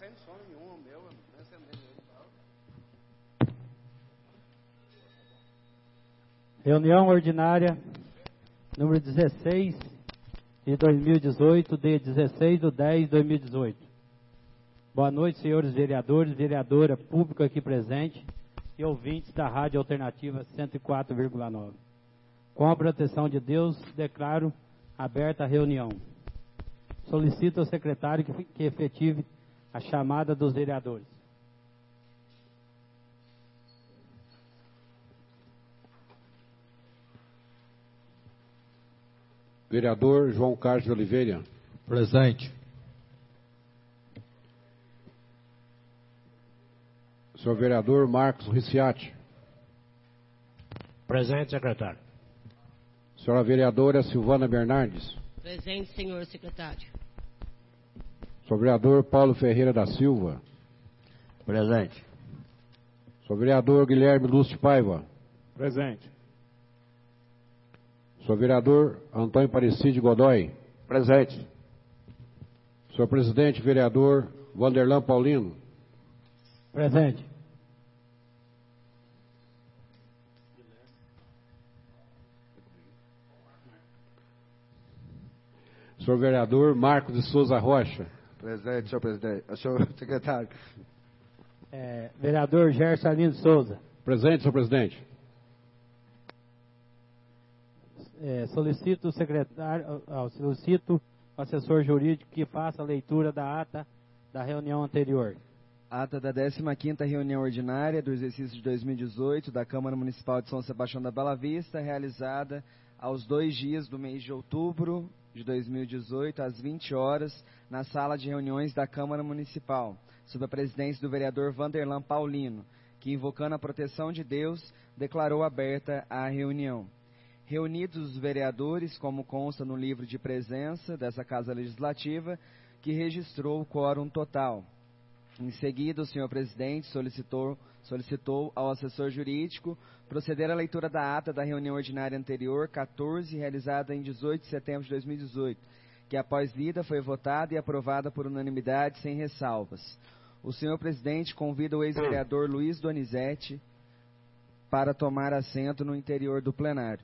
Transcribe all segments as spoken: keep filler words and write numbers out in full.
Reunião ordinária número dezesseis de dois mil e dezoito, dia dezesseis de dez de dois mil e dezoito. Boa noite, senhores vereadores, vereadora pública aqui presente e ouvintes da Rádio Alternativa cento e quatro vírgula nove. Com a proteção de Deus, declaro aberta a reunião. Solicito ao secretário que, que efetive a chamada dos vereadores. Vereador João Carlos de Oliveira. Presente. Senhor vereador Marcos Ricciati. Presente, secretário. Senhora vereadora Silvana Bernardes. Presente, senhor secretário. Senhor vereador Paulo Ferreira da Silva. Presente. Senhor vereador Guilherme Lúcio Paiva. Presente. Senhor vereador Antônio Aparecido Godoy. Presente. Senhor presidente vereador Vanderlan Paulino. Presente. Senhor vereador Marcos de Souza Rocha. Presente, senhor presidente. Senhor secretário. É, vereador Gerson Arlindo Souza. Presente, senhor presidente. É, solicito o secretário, ao, solicito o assessor jurídico que faça a leitura da ata da reunião anterior. Ata da décima quinta reunião ordinária do exercício de dois mil e dezoito da Câmara Municipal de São Sebastião da Bela Vista, realizada aos dois dias do mês de outubro de dois mil e dezoito, às vinte horas, na sala de reuniões da Câmara Municipal, sob a presidência do vereador Vanderlan Paulino, que, invocando a proteção de Deus, declarou aberta a reunião. Reunidos os vereadores, como consta no livro de presença dessa Casa Legislativa, que registrou o quórum total. Em seguida, o senhor presidente solicitou, solicitou ao assessor jurídico proceder à leitura da ata da reunião ordinária anterior, quatorze, realizada em dezoito de setembro de dois mil e dezoito, que após lida foi votada e aprovada por unanimidade, sem ressalvas. O senhor presidente convida o ex-vereador Luiz Donizete para tomar assento no interior do plenário.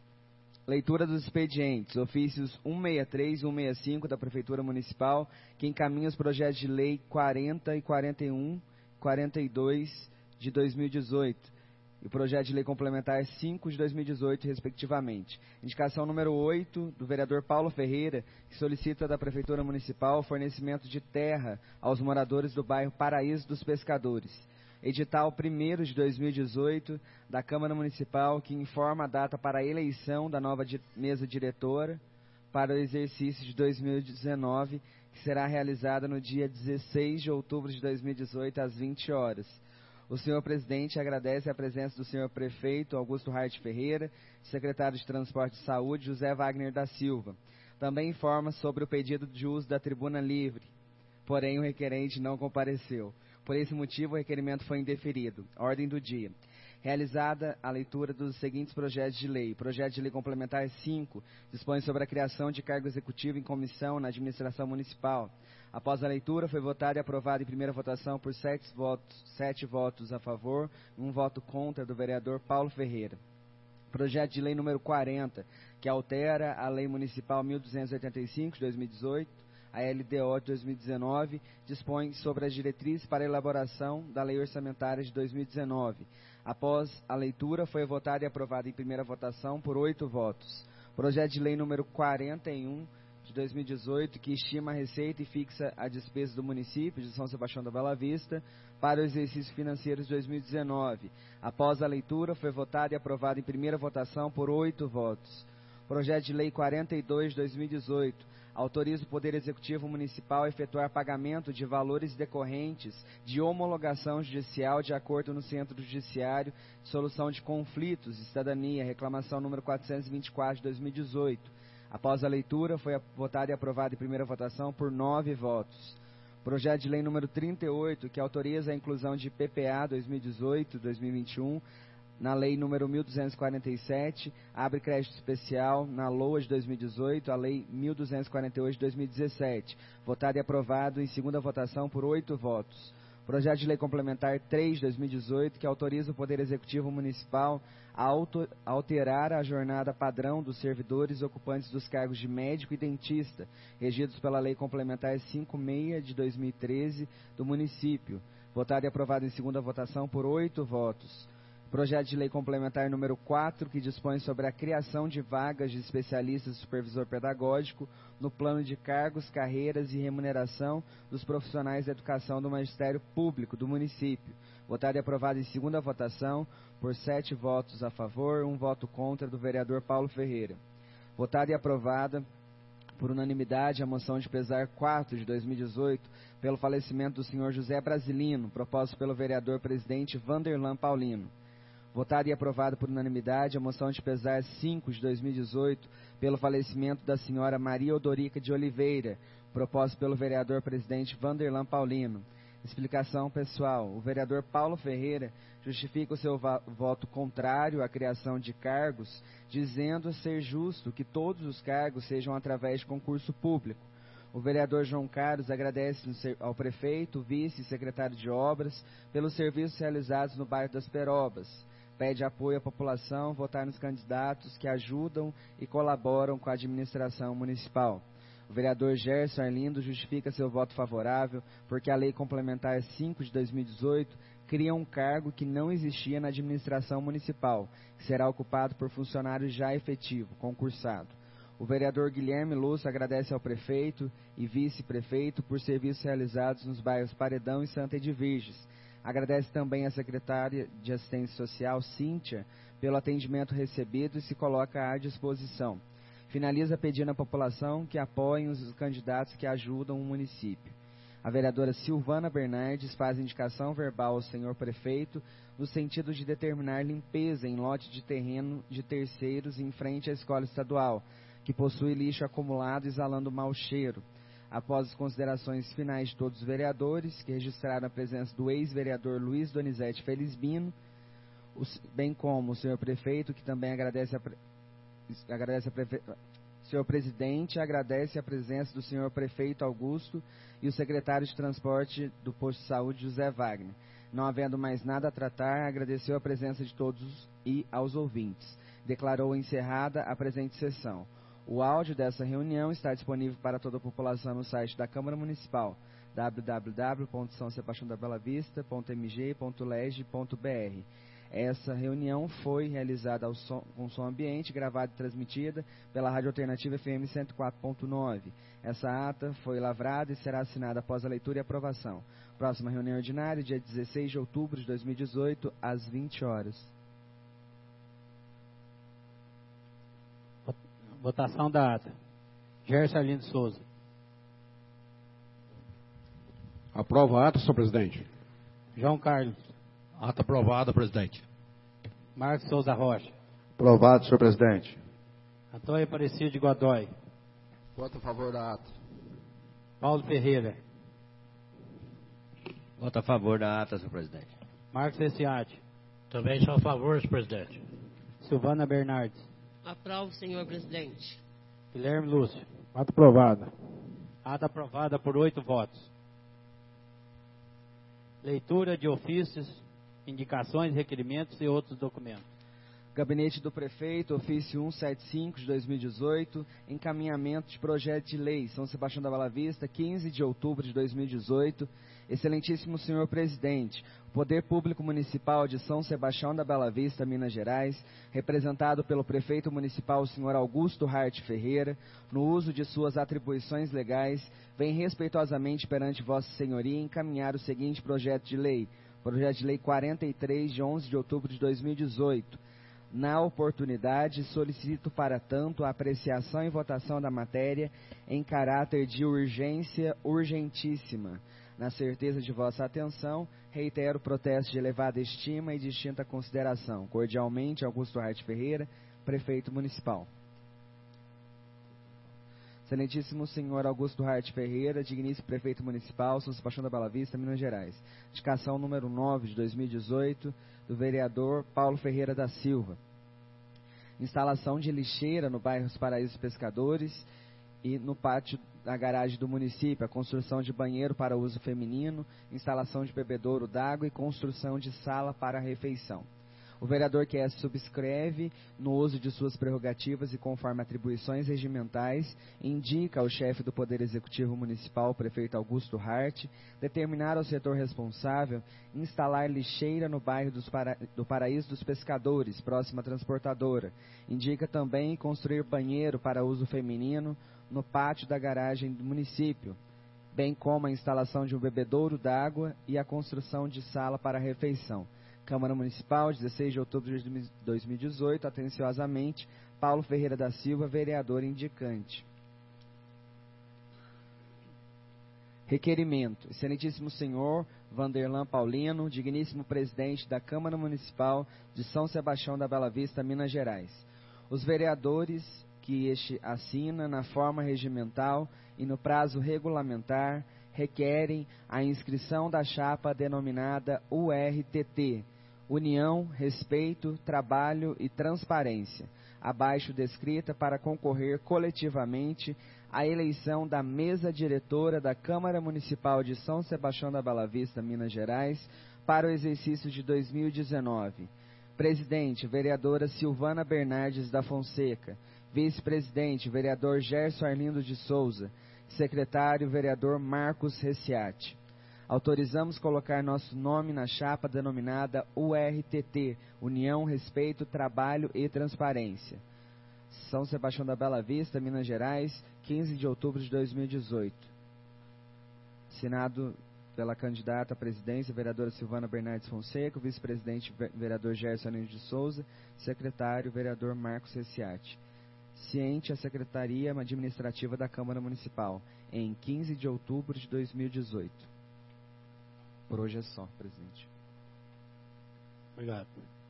Leitura dos expedientes, ofícios cento e sessenta e três e cento e sessenta e cinco da Prefeitura Municipal, que encaminha os projetos de lei quarenta e quarenta e um, quarenta e dois de dois mil e dezoito e o projeto de lei complementar cinco de dois mil e dezoito, respectivamente. Indicação número oito, do vereador Paulo Ferreira, que solicita da Prefeitura Municipal o fornecimento de terra aos moradores do bairro Paraíso dos Pescadores. Edital primeiro de dois mil e dezoito da Câmara Municipal, que informa a data para a eleição da nova di- mesa diretora para o exercício de dois mil e dezenove, que será realizada no dia dezesseis de outubro de dois mil e dezoito, às vinte horas. O senhor presidente agradece a presença do senhor prefeito Augusto Hart Ferreira, secretário de Transporte e Saúde José Wagner da Silva. Também informa sobre o pedido de uso da tribuna livre, porém o requerente não compareceu. Por esse motivo, o requerimento foi indeferido. Ordem do dia. Realizada a leitura dos seguintes projetos de lei. Projeto de lei complementar cinco, dispõe sobre a criação de cargo executivo em comissão na administração municipal. Após a leitura, foi votado e aprovado em primeira votação por sete votos, sete votos a favor e um voto contra do vereador Paulo Ferreira. Projeto de lei número quarenta, que altera a lei municipal mil duzentos e oitenta e cinco de dois mil e dezoito, a L D O de dois mil e dezenove, dispõe sobre as diretrizes para a elaboração da lei orçamentária de dois mil e dezenove. Após a leitura, foi votado e aprovado em primeira votação por oito votos. Projeto de lei número quarenta e um de dois mil e dezoito, que estima a receita e fixa a despesa do município de São Sebastião da Bela Vista para o exercício financeiro de dois mil e dezenove. Após a leitura, foi votado e aprovado em primeira votação por oito votos. Projeto de lei quarenta e dois de dois mil e dezoito, autoriza o Poder Executivo Municipal a efetuar pagamento de valores decorrentes de homologação judicial de acordo no Centro Judiciário de Solução de Conflitos e Cidadania, reclamação número quatrocentos e vinte e quatro de dois mil e dezoito. Após a leitura, foi votado e aprovado em primeira votação por nove votos. Projeto de lei número trinta e oito, que autoriza a inclusão de P P A dois mil e dezoito, dois mil e vinte e um, na Lei número mil duzentos e quarenta e sete, abre crédito especial na LOA de dois mil e dezoito, a Lei mil duzentos e quarenta e oito de dois mil e dezessete, votado e aprovado em segunda votação por oito votos. Projeto de Lei Complementar três de dois mil e dezoito, que autoriza o Poder Executivo Municipal a auto, alterar a jornada padrão dos servidores ocupantes dos cargos de médico e dentista, regidos pela Lei Complementar cinquenta e seis de dois mil e treze do município, votado e aprovado em segunda votação por oito votos. Projeto de Lei Complementar número quatro, que dispõe sobre a criação de vagas de especialista e supervisor pedagógico no plano de cargos, carreiras e remuneração dos profissionais da educação do Magistério Público do município. Votado e aprovado em segunda votação por sete votos a favor, um voto contra do vereador Paulo Ferreira. Votada e aprovada por unanimidade a moção de pesar quatro de dois mil e dezoito pelo falecimento do senhor José Brasilino, proposto pelo vereador presidente Vanderlan Paulino. Votada e aprovada por unanimidade a moção de pesar cinco de dois mil e dezoito pelo falecimento da senhora Maria Odorica de Oliveira, proposto pelo vereador presidente Vanderlan Paulino. Explicação pessoal. O vereador Paulo Ferreira justifica o seu voto contrário à criação de cargos, dizendo ser justo que todos os cargos sejam através de concurso público. O vereador João Carlos agradece ao prefeito, vice e secretário de obras pelos serviços realizados no bairro das Perobas. Pede apoio à população, votar nos candidatos que ajudam e colaboram com a administração municipal. O vereador Gerson Arlindo justifica seu voto favorável porque a Lei Complementar cinco de dois mil e dezoito cria um cargo que não existia na administração municipal, que será ocupado por funcionário já efetivo, concursado. O vereador Guilherme Lúcio agradece ao prefeito e vice-prefeito por serviços realizados nos bairros Paredão e Santa Edviges. Agradece também à secretária de Assistência Social, Cíntia, pelo atendimento recebido e se coloca à disposição. Finaliza pedindo à população que apoiem os candidatos que ajudam o município. A vereadora Silvana Bernardes faz indicação verbal ao senhor prefeito no sentido de determinar limpeza em lote de terreno de terceiros em frente à escola estadual, que possui lixo acumulado exalando mau cheiro. Após as considerações finais de todos os vereadores, que registraram a presença do ex-vereador Luiz Donizete Felizbino, os, bem como o senhor prefeito, que também agradece a, agradece a prefe, senhor presidente, agradece a presença do senhor prefeito Augusto e o secretário de transporte do posto de saúde, José Wagner. Não havendo mais nada a tratar, agradeceu a presença de todos e aos ouvintes. Declarou encerrada a presente sessão. O áudio dessa reunião está disponível para toda a população no site da Câmara Municipal, w w w ponto são sebastião da bela vista ponto m g ponto leg ponto b r. Essa reunião foi realizada ao som, com som ambiente, gravada e transmitida pela Rádio Alternativa F M cento e quatro ponto nove. Essa ata foi lavrada e será assinada após a leitura e aprovação. Próxima reunião ordinária, dia dezesseis de outubro de dois mil e dezoito, às vinte horas. Votação da ata. Gerson Arlindo Souza. Aprova a ata, senhor presidente. João Carlos. Ata aprovada, presidente. Marcos Souza Rocha. Aprovado, senhor presidente. Antônio Aparecido de Godoy. Voto a favor da ata. Paulo Ferreira. Voto a favor da ata, senhor presidente. Marcos Essiade. Também sou a favor, senhor presidente. Silvana Bernardes. Aprovo, senhor presidente. Guilherme Lúcio. Ata aprovada. Ata aprovada por oito votos. Leitura de ofícios, indicações, requerimentos e outros documentos. Gabinete do Prefeito, ofício cento e setenta e cinco de dois mil e dezoito, encaminhamento de projeto de lei, São Sebastião da Bela Vista, quinze de outubro de dois mil e dezoito. Excelentíssimo senhor presidente, o Poder Público Municipal de São Sebastião da Bela Vista, Minas Gerais, representado pelo prefeito municipal, o senhor Augusto Hart Ferreira, no uso de suas atribuições legais, vem respeitosamente perante vossa senhoria encaminhar o seguinte projeto de lei, projeto de lei quarenta e três, de onze de outubro de dois mil e dezoito. Na oportunidade, solicito para tanto a apreciação e votação da matéria em caráter de urgência urgentíssima. Na certeza de vossa atenção, reitero o protesto de elevada estima e distinta consideração. Cordialmente, Augusto Hart Ferreira, Prefeito Municipal. Excelentíssimo senhor Augusto Hart Ferreira, digníssimo prefeito municipal, São Sebastião da Bela Vista, Minas Gerais. Indicação número nove de dois mil e dezoito, do vereador Paulo Ferreira da Silva. Instalação de lixeira no bairro Os Paraísos Pescadores e no pátio da garagem do município, a construção de banheiro para uso feminino, instalação de bebedouro d'água e construção de sala para refeição. O vereador que essa subscreve, no uso de suas prerrogativas e conforme atribuições regimentais, indica ao chefe do Poder Executivo Municipal, o prefeito Augusto Hart, determinar ao setor responsável instalar lixeira no bairro dos Para... do Paraíso dos Pescadores, próxima transportadora. Indica também construir banheiro para uso feminino no pátio da garagem do município, bem como a instalação de um bebedouro d'água e a construção de sala para refeição. Câmara Municipal, dezesseis de outubro de dois mil e dezoito, atenciosamente, Paulo Ferreira da Silva, vereador indicante. Requerimento. Excelentíssimo senhor Vanderlan Paulino, digníssimo presidente da Câmara Municipal de São Sebastião da Bela Vista, Minas Gerais. Os vereadores que este assina na forma regimental e no prazo regulamentar requerem a inscrição da chapa denominada U R T T, União, Respeito, Trabalho e Transparência, abaixo descrita para concorrer coletivamente à eleição da mesa diretora da Câmara Municipal de São Sebastião da Bela Vista, Minas Gerais, para o exercício de dois mil e dezenove. Presidente, vereadora Silvana Bernardes da Fonseca. Vice-presidente, vereador Gerson Arlindo de Souza. Secretário, vereador Marcos Reciati. Autorizamos colocar nosso nome na chapa denominada U R T T, União, Respeito, Trabalho e Transparência. São Sebastião da Bela Vista, Minas Gerais, quinze de outubro de dois mil e dezoito. Assinado pela candidata à presidência, vereadora Silvana Bernardes Fonseca, vice-presidente, vereador Gerson Arlindo de Souza, secretário, vereador Marcos Reciati. Ciente a Secretaria Administrativa da Câmara Municipal, em quinze de outubro de dois mil e dezoito. Por hoje é só, presidente. Obrigado.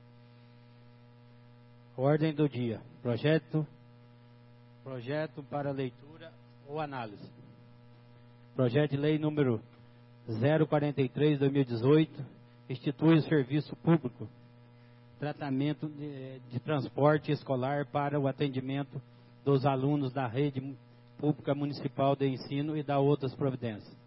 Ordem do dia. Projeto, projeto para leitura ou análise. Projeto de lei número zero quarenta e três, dois mil e dezoito, institui o serviço público, tratamento de, de transporte escolar para o atendimento dos alunos da rede pública municipal de ensino e da outras providências.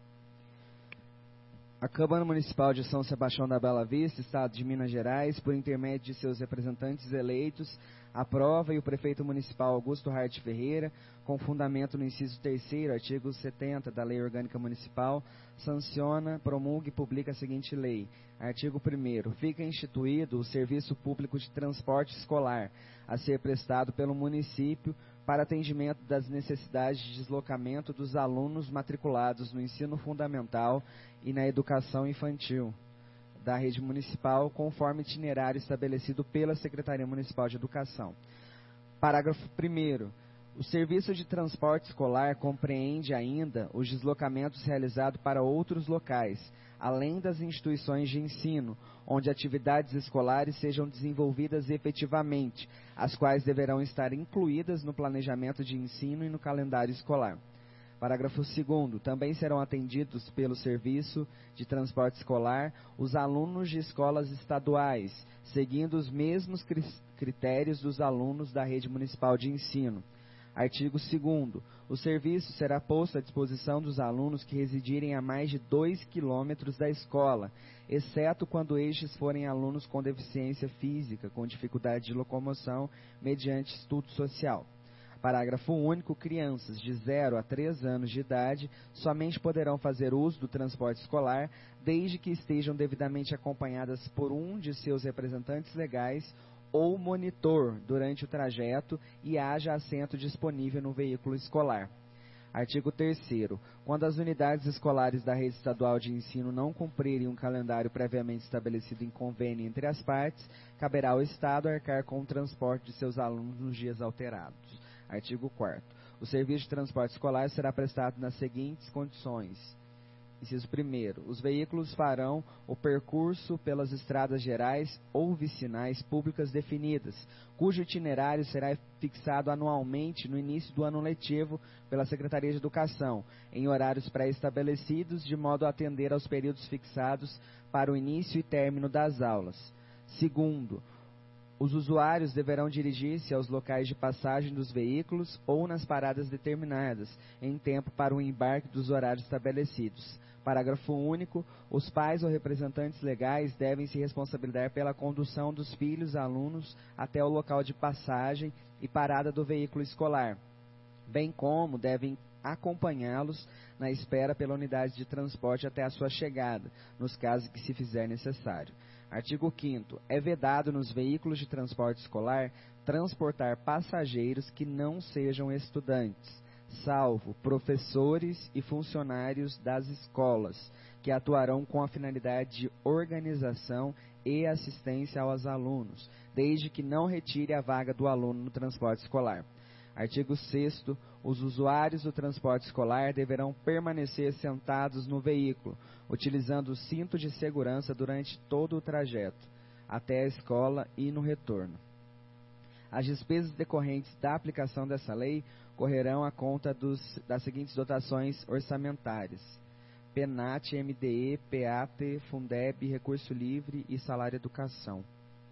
A Câmara Municipal de São Sebastião da Bela Vista, Estado de Minas Gerais, por intermédio de seus representantes eleitos, aprova e o prefeito municipal Augusto Hart Ferreira, com fundamento no inciso terceiro, artigo setenta da Lei Orgânica Municipal, sanciona, promulga e publica a seguinte lei. Artigo primeiro. Fica instituído o serviço público de transporte escolar, a ser prestado pelo município para atendimento das necessidades de deslocamento dos alunos matriculados no ensino fundamental e na educação infantil da rede municipal, conforme itinerário estabelecido pela Secretaria Municipal de Educação. Parágrafo primeiro. O serviço de transporte escolar compreende ainda os deslocamentos realizados para outros locais, além das instituições de ensino, onde atividades escolares sejam desenvolvidas efetivamente, as quais deverão estar incluídas no planejamento de ensino e no calendário escolar. Parágrafo segundo. Também serão atendidos pelo serviço de transporte escolar os alunos de escolas estaduais, seguindo os mesmos critérios dos alunos da rede municipal de ensino. Artigo segundo. O serviço será posto à disposição dos alunos que residirem a mais de dois quilômetros da escola, exceto quando estes forem alunos com deficiência física, com dificuldade de locomoção, mediante estudo social. Parágrafo único. Crianças de zero a três anos de idade somente poderão fazer uso do transporte escolar desde que estejam devidamente acompanhadas por um de seus representantes legais ou monitor durante o trajeto e haja assento disponível no veículo escolar. Artigo terceiro. Quando as unidades escolares da rede estadual de ensino não cumprirem um calendário previamente estabelecido em convênio entre as partes, caberá ao Estado arcar com o transporte de seus alunos nos dias alterados. Artigo quarto. O serviço de transporte escolar será prestado nas seguintes condições. Inciso primeiro, os veículos farão o percurso pelas estradas gerais ou vicinais públicas definidas, cujo itinerário será fixado anualmente no início do ano letivo pela Secretaria de Educação, em horários pré-estabelecidos, de modo a atender aos períodos fixados para o início e término das aulas. Segundo, os usuários deverão dirigir-se aos locais de passagem dos veículos ou nas paradas determinadas, em tempo para o embarque dos horários estabelecidos. Parágrafo único. Os pais ou representantes legais devem se responsabilizar pela condução dos filhos alunos até o local de passagem e parada do veículo escolar, bem como devem acompanhá-los na espera pela unidade de transporte até a sua chegada, nos casos que se fizer necessário. Artigo quinto. É vedado nos veículos de transporte escolar transportar passageiros que não sejam estudantes, salvo professores e funcionários das escolas, que atuarão com a finalidade de organização e assistência aos alunos, desde que não retire a vaga do aluno no transporte escolar. Artigo sexto. Os usuários do transporte escolar deverão permanecer sentados no veículo, utilizando o cinto de segurança durante todo o trajeto, até a escola e no retorno. As despesas decorrentes da aplicação dessa lei correrão à conta dos, das seguintes dotações orçamentárias: PENAT, M D E, PEAT, Fundeb, Recurso Livre e Salário Educação.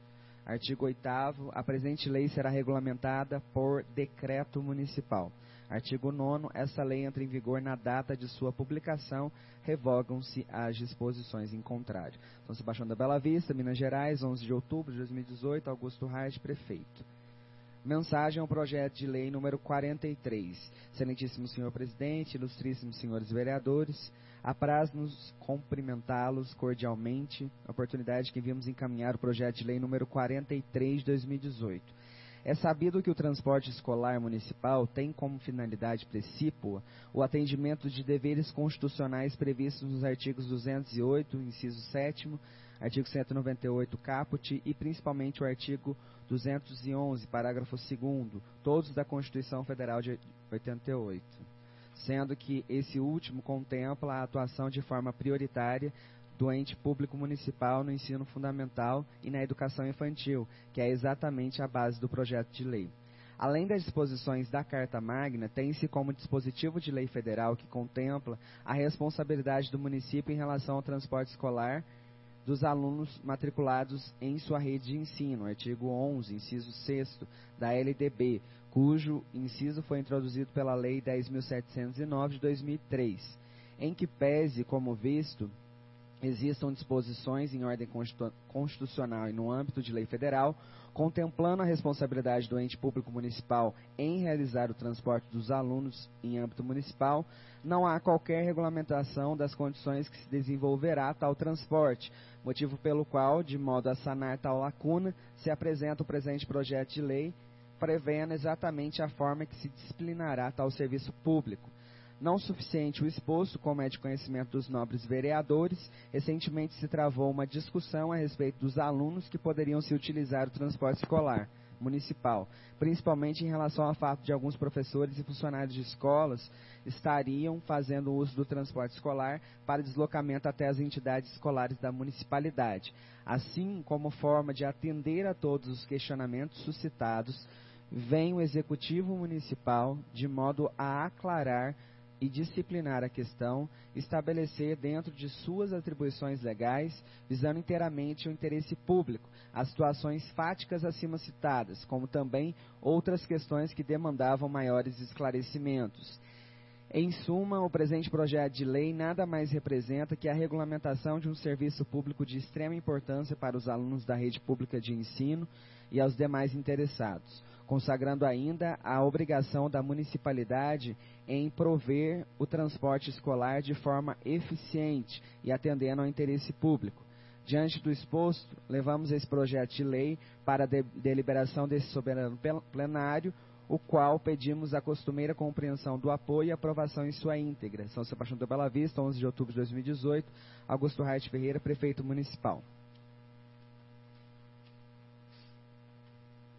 Artigo oitavo. A presente lei será regulamentada por decreto municipal. Artigo nono. Essa lei entra em vigor na data de sua publicação, revogam-se as disposições em contrário. São Sebastião da Bela Vista, Minas Gerais, onze de outubro de dois mil e dezoito, Augusto Reis, prefeito. Mensagem ao projeto de lei número quarenta e três. Excelentíssimo senhor presidente, ilustríssimos senhores vereadores, apraz-nos cumprimentá-los cordialmente, a oportunidade que vimos encaminhar o projeto de lei número quarenta e três de dois mil e dezoito. É sabido que o transporte escolar municipal tem como finalidade precípua o atendimento de deveres constitucionais previstos nos artigos duzentos e oito, inciso sétimo, artigo cento e noventa e oito, caput, e principalmente o artigo duzentos e onze, parágrafo segundo, todos da Constituição Federal de oitenta e oito, sendo que esse último contempla a atuação de forma prioritária do ente público municipal no ensino fundamental e na educação infantil, que é exatamente a base do projeto de lei. Além das disposições da Carta Magna, tem-se como dispositivo de lei federal que contempla a responsabilidade do município em relação ao transporte escolar dos alunos matriculados em sua rede de ensino, artigo onze, inciso sexto, da L D B, cujo inciso foi introduzido pela Lei dez mil setecentos e nove de dois mil e três, em que pese, como visto, existam disposições em ordem constitucional e no âmbito de lei federal, contemplando a responsabilidade do ente público municipal em realizar o transporte dos alunos em âmbito municipal, não há qualquer regulamentação das condições que se desenvolverá tal transporte, motivo pelo qual, de modo a sanar tal lacuna, se apresenta o presente projeto de lei, prevendo exatamente a forma que se disciplinará tal serviço público. Não suficiente o exposto, como é de conhecimento dos nobres vereadores, recentemente se travou uma discussão a respeito dos alunos que poderiam se utilizar o transporte escolar municipal, principalmente em relação ao fato de alguns professores e funcionários de escolas estariam fazendo uso do transporte escolar para deslocamento até as entidades escolares da municipalidade. Assim, como forma de atender a todos os questionamentos suscitados, vem o Executivo Municipal, de modo a aclarar e disciplinar a questão, estabelecer dentro de suas atribuições legais, visando inteiramente o interesse público, as situações fáticas acima citadas, como também outras questões que demandavam maiores esclarecimentos. Em suma, o presente projeto de lei nada mais representa que a regulamentação de um serviço público de extrema importância para os alunos da rede pública de ensino e aos demais interessados, consagrando ainda a obrigação da municipalidade em prover o transporte escolar de forma eficiente e atendendo ao interesse público. Diante do exposto, levamos esse projeto de lei para a de- deliberação desse soberano plenário, o qual pedimos a costumeira compreensão do apoio e aprovação em sua íntegra. São Sebastião da Bela Vista, onze de outubro de dois mil e dezoito, Augusto Reis Ferreira, prefeito municipal.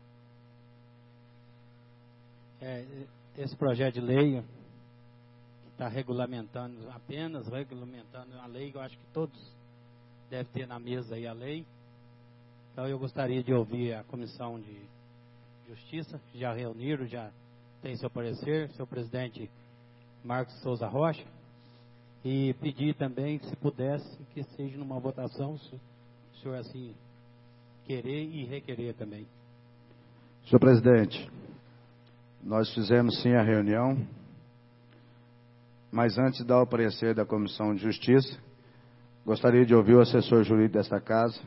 É, esse projeto de lei está regulamentando, apenas regulamentando a lei, eu acho que todos devem ter na mesa aí a lei. Então eu gostaria de ouvir a Comissão de Justiça, que já reuniram, já tem seu parecer, seu presidente Marcos Souza Rocha, e pedir também, se pudesse, que seja numa votação, se o senhor assim querer e requerer também. Senhor presidente, nós fizemos sim a reunião, mas antes de dar o parecer da Comissão de Justiça, gostaria de ouvir o assessor jurídico desta casa,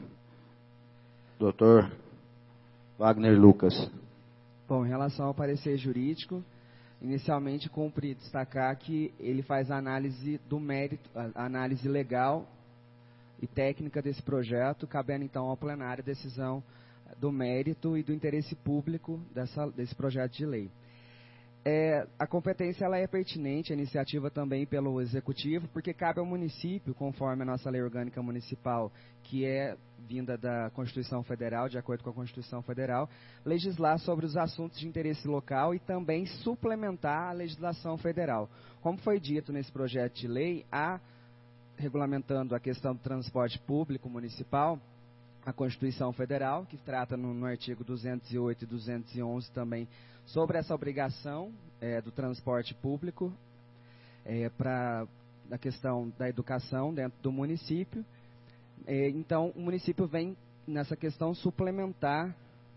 doutor Wagner Lucas. Bom, em relação ao parecer jurídico, inicialmente cumpre destacar que ele faz a análise do mérito, a análise legal e técnica desse projeto, cabendo então ao plenário a decisão do mérito e do interesse público dessa, desse projeto de lei. É, a competência ela é pertinente, a iniciativa também pelo Executivo, porque cabe ao município, conforme a nossa lei orgânica municipal, que é vinda da Constituição Federal, de acordo com a Constituição Federal, legislar sobre os assuntos de interesse local e também suplementar a legislação federal. Como foi dito nesse projeto de lei, há, regulamentando a questão do transporte público municipal, a Constituição Federal, que trata no, no artigo duzentos e oito e duzentos e onze também sobre essa obrigação é, do transporte público é, para a questão da educação dentro do município. É, então, o município vem nessa questão suplementar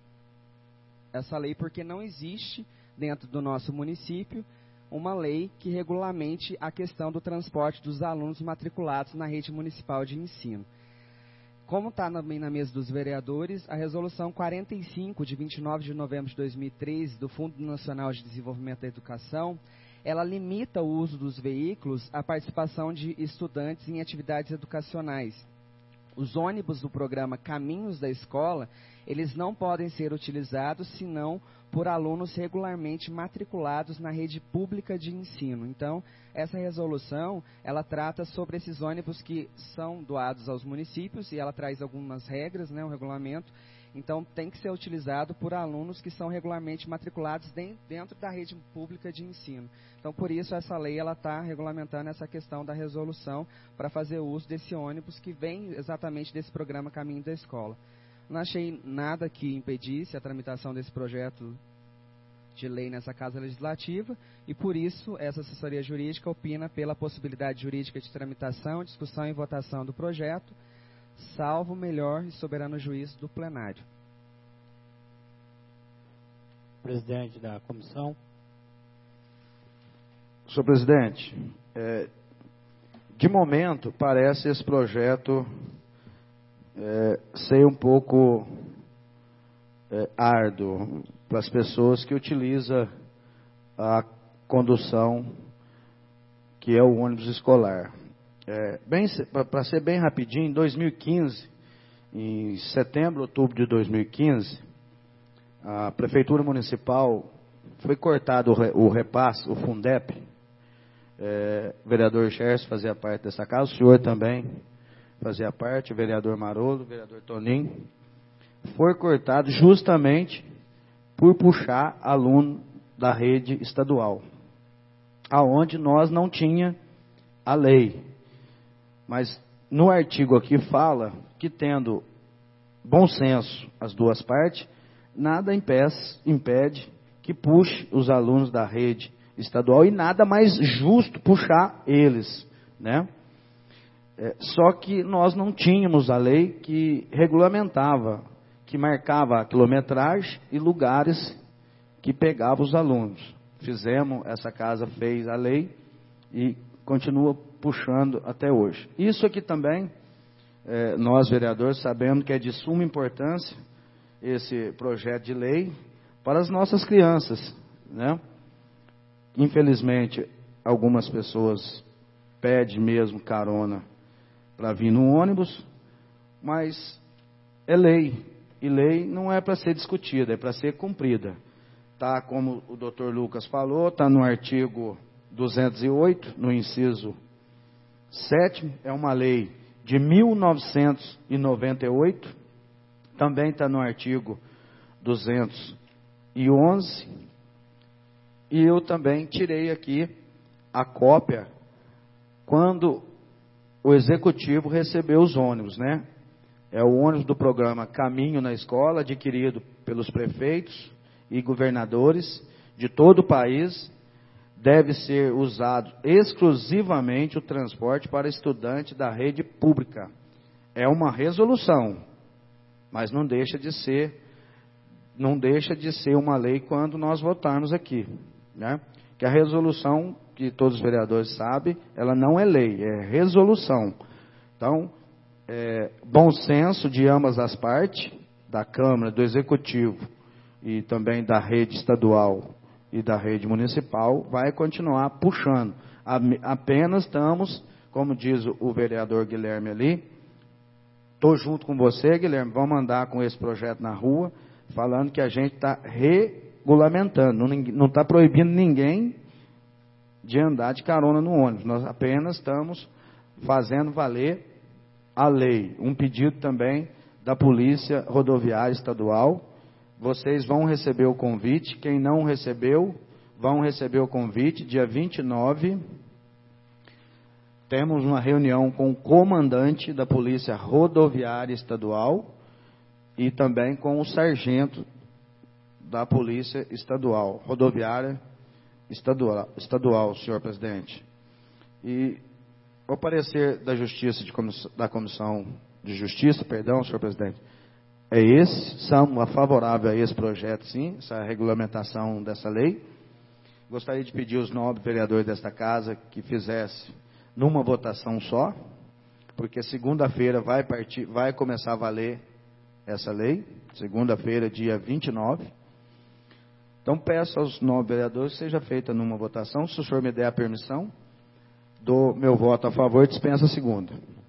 essa lei, porque não existe dentro do nosso município uma lei que regulamente a questão do transporte dos alunos matriculados na rede municipal de ensino. Como está também na mesa dos vereadores, a resolução quarenta e cinco, de vinte e nove de novembro de dois mil e treze, do Fundo Nacional de Desenvolvimento da Educação, ela limita o uso dos veículos à participação de estudantes em atividades educacionais. Os ônibus do programa Caminhos da Escola, eles não podem ser utilizados senão por alunos regularmente matriculados na rede pública de ensino. Então, essa resolução, ela trata sobre esses ônibus que são doados aos municípios e ela traz algumas regras, né, um regulamento. Então, tem que ser utilizado por alunos que são regularmente matriculados dentro da rede pública de ensino. Então, por isso, essa lei está regulamentando essa questão da resolução para fazer uso desse ônibus que vem exatamente desse programa Caminho da Escola. Não achei nada que impedisse a tramitação desse projeto de lei nessa Casa Legislativa e, por isso, essa assessoria jurídica opina pela possibilidade jurídica de tramitação, discussão e votação do projeto, salvo o melhor e soberano juízo do plenário. Presidente da comissão. Senhor presidente, é, de momento parece esse projeto é, ser um pouco é, árduo para as pessoas que utilizam a condução que é o ônibus escolar. É, para ser bem rapidinho, em dois mil e quinze, em setembro, outubro de dois mil e quinze, a Prefeitura Municipal foi cortado o repasse, o Fundep. É, o vereador Xerxes fazia parte dessa casa, o senhor também fazia parte, o vereador Marolo, o vereador Toninho. Foi cortado justamente por puxar aluno da rede estadual, aonde nós não tinha a lei. Mas no artigo aqui fala que, tendo bom senso as duas partes, nada impede, impede que puxe os alunos da rede estadual e nada mais justo puxar eles, né? É, só que nós não tínhamos a lei que regulamentava, que marcava a quilometragem e lugares que pegava os alunos. Fizemos, essa casa fez a lei e continua puxando até hoje. Isso aqui também, é, nós vereadores sabemos que é de suma importância esse projeto de lei para as nossas crianças, né? Infelizmente, algumas pessoas pedem mesmo carona para vir no ônibus, mas é lei, e lei não é para ser discutida, é para ser cumprida. Tá, como o doutor Lucas falou, está no artigo duzentos e oito, no inciso sétimo, é uma lei de mil novecentos e noventa e oito, também está no artigo duzentos e onze, e eu também tirei aqui a cópia quando o executivo recebeu os ônibus, né? É o ônibus do programa Caminho na Escola, adquirido pelos prefeitos e governadores de todo o país. Deve ser usado exclusivamente o transporte para estudante da rede pública. É uma resolução, mas não deixa de ser, não deixa de ser uma lei quando nós votarmos aqui, né? Que a resolução, que todos os vereadores sabem, ela não é lei, é resolução. Então, é, bom senso de ambas as partes, da Câmara, do Executivo e também da rede estadual e da rede municipal, vai continuar puxando. Apenas estamos, como diz o vereador Guilherme ali, estou junto com você, Guilherme, vamos andar com esse projeto na rua, falando que a gente está regulamentando, não está proibindo ninguém de andar de carona no ônibus, nós apenas estamos fazendo valer a lei. Um pedido também da Polícia Rodoviária Estadual. Vocês vão receber o convite. Quem não recebeu, vão receber o convite. Dia vinte e nove, temos uma reunião com o comandante da Polícia Rodoviária Estadual e também com o sargento da Polícia Estadual, Rodoviária Estadual, estadual senhor presidente. E o parecer da Justiça, de comissão, da Comissão de Justiça, perdão, senhor presidente, é esse, somos favoráveis a esse projeto, sim, essa regulamentação dessa lei. Gostaria de pedir aos nobres vereadores desta casa que fizesse numa votação só, porque segunda-feira vai partir, vai começar a valer essa lei, segunda-feira, dia vinte e nove. Então peço aos nobres vereadores que seja feita numa votação. Se o senhor me der a permissão, dou meu voto a favor e dispensa a segunda.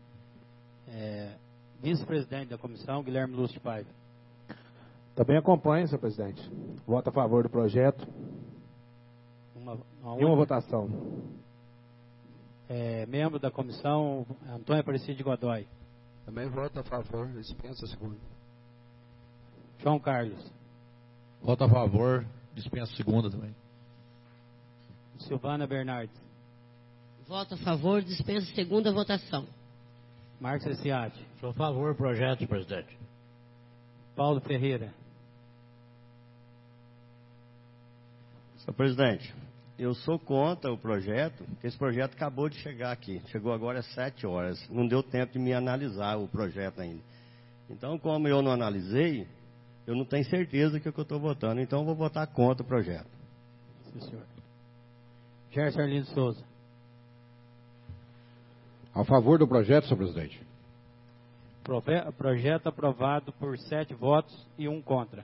É, vice-presidente da comissão, Guilherme Lúcio Paiva. Também acompanho, senhor presidente. Voto a favor do projeto. Uma, uma E uma votação. É, membro da comissão, Antônio Aparecido de Godoy. Também voto a favor, dispensa a segunda. João Carlos. Voto a favor, dispensa a segunda também. Silvana Bernardes. Voto a favor, dispensa a segunda votação. Marcos Essiati. Sou a favor do projeto, senhor presidente. Paulo Ferreira. Senhor presidente, eu sou contra o projeto, porque esse projeto acabou de chegar aqui. Chegou agora às sete horas. Não deu tempo de me analisar o projeto ainda. Então, como eu não analisei, eu não tenho certeza que é o que eu estou votando. Então, eu vou votar contra o projeto. Sim, senhor. Gerson Arlindo Souza. A favor do projeto, senhor presidente. Prove- Projeto aprovado por sete votos e um contra.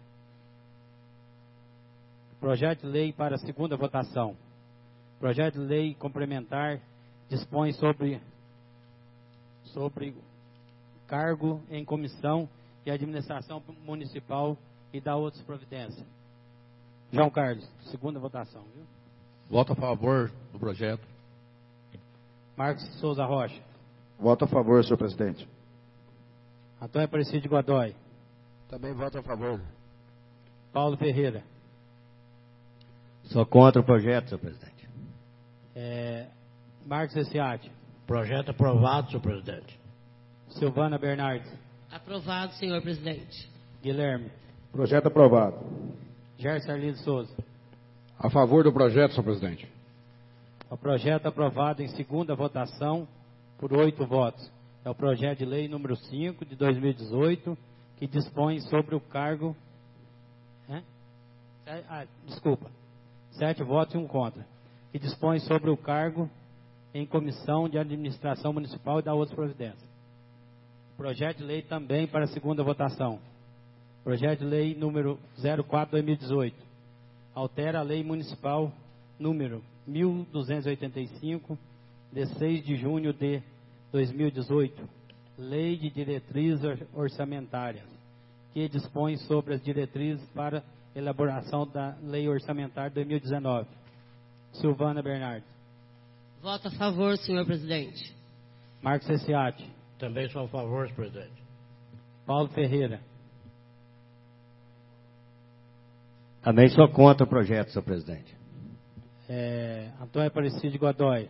Projeto de lei para a segunda votação. Projeto de lei complementar dispõe sobre, sobre cargo em comissão e administração municipal e dá outras providências. João Carlos, segunda votação, viu? Voto a favor do projeto. Marcos Souza Rocha. Voto a favor, senhor presidente. Antônio Aparecido de Godoy. Também voto a favor. Paulo Ferreira. Sou contra o projeto, senhor presidente. É, Marcos Essiati. Projeto aprovado, senhor presidente. Silvana Bernardes. Aprovado, senhor presidente. Guilherme. Projeto aprovado. Gerson Arlindo Souza. A favor do projeto, senhor presidente. O projeto aprovado em segunda votação por oito votos. É o projeto de lei número cinco de dois mil e dezoito, que dispõe sobre o cargo... Hã? Ah, desculpa. Sete votos e um contra. Que dispõe sobre o cargo em comissão de administração municipal e da outras providências. Projeto de lei também para segunda votação. Projeto de lei número zero quatro barra dois mil e dezoito. Altera a lei municipal número mil duzentos e oitenta e cinco, de seis de junho de dois mil e dezoito. Lei de diretrizes orçamentárias, que dispõe sobre as diretrizes para elaboração da lei orçamentária dois mil e dezenove. Silvana Bernardes. Voto a favor, senhor presidente. Marcos Essiati. Também sou a favor, senhor presidente. Paulo Ferreira. Também sou contra o projeto, senhor presidente. É, Antônio Aparecido Godoy.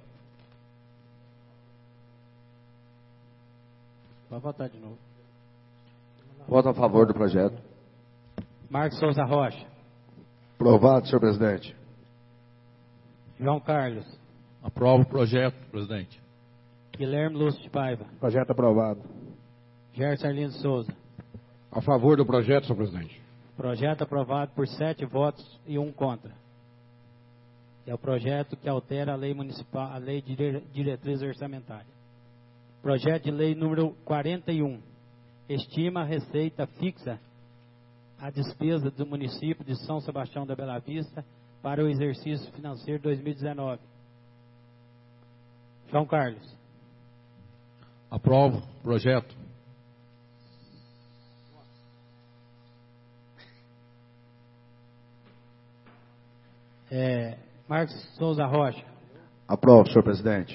Pode votar de novo. Voto a favor do projeto. Marcos Souza Rocha. Aprovado, senhor presidente. João Carlos. Aprovo o projeto, presidente. Guilherme Lúcio de Paiva. Projeto aprovado. Gerson Arlindo Souza. A favor do projeto, senhor presidente. Projeto aprovado por sete votos e um contra. É o projeto que altera a lei municipal, a lei de dire- diretriz orçamentária. Projeto de lei número quarenta e um. Estima a receita fixa a despesa do município de São Sebastião da Bela Vista para o exercício financeiro dois mil e dezenove. João Carlos. Aprovo o projeto. É, Marcos Souza Rocha. Aprovo, senhor presidente.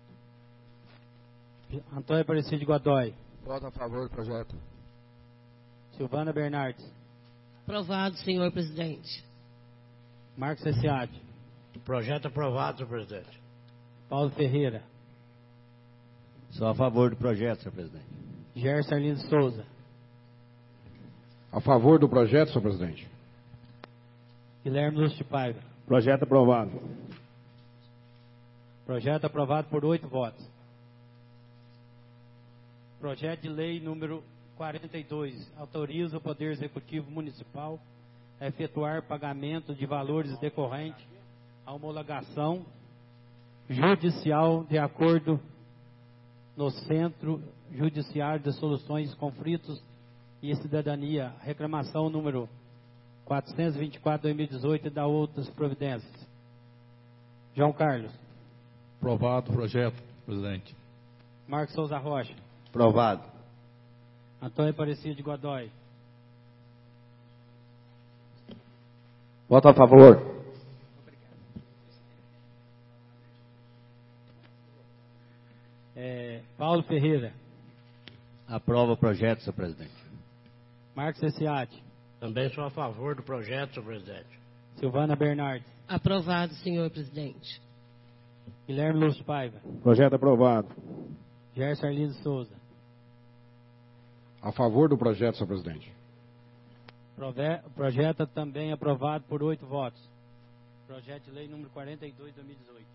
Antônio Aparecido Godoy. Voto a favor do projeto. Silvana Bernardes. Aprovado, senhor presidente. Marcos Essiade. Projeto aprovado, senhor presidente. Paulo Ferreira. Sou a favor do projeto, senhor presidente. Gerson Arlindo Souza. A favor do projeto, senhor presidente. Guilherme Lúcio de Paiva. Projeto aprovado. Projeto aprovado por oito votos. Projeto de lei número quarenta e dois. Autoriza o Poder Executivo Municipal a efetuar pagamento de valores decorrentes à homologação judicial de acordo no Centro Judiciário de Soluções, Conflitos e Cidadania. Reclamação número quatrocentos e vinte e quatro, dois mil e dezoito e da outras providências. João Carlos. Aprovado o projeto, presidente. Marcos Souza Rocha. Aprovado. Antônio Aparecido de Godoy. Voto a favor. É, Paulo Ferreira. Aprova o projeto, senhor presidente. Marcos Essiade. Também sou a favor do projeto, senhor presidente. Silvana Bernardes. Aprovado, senhor presidente. Guilherme Lúcio Paiva. Projeto aprovado. Gerson Arlindo Souza. A favor do projeto, senhor presidente. Prove- Projeto também aprovado por oito votos. Projeto de lei número quarenta e dois, dois mil e dezoito.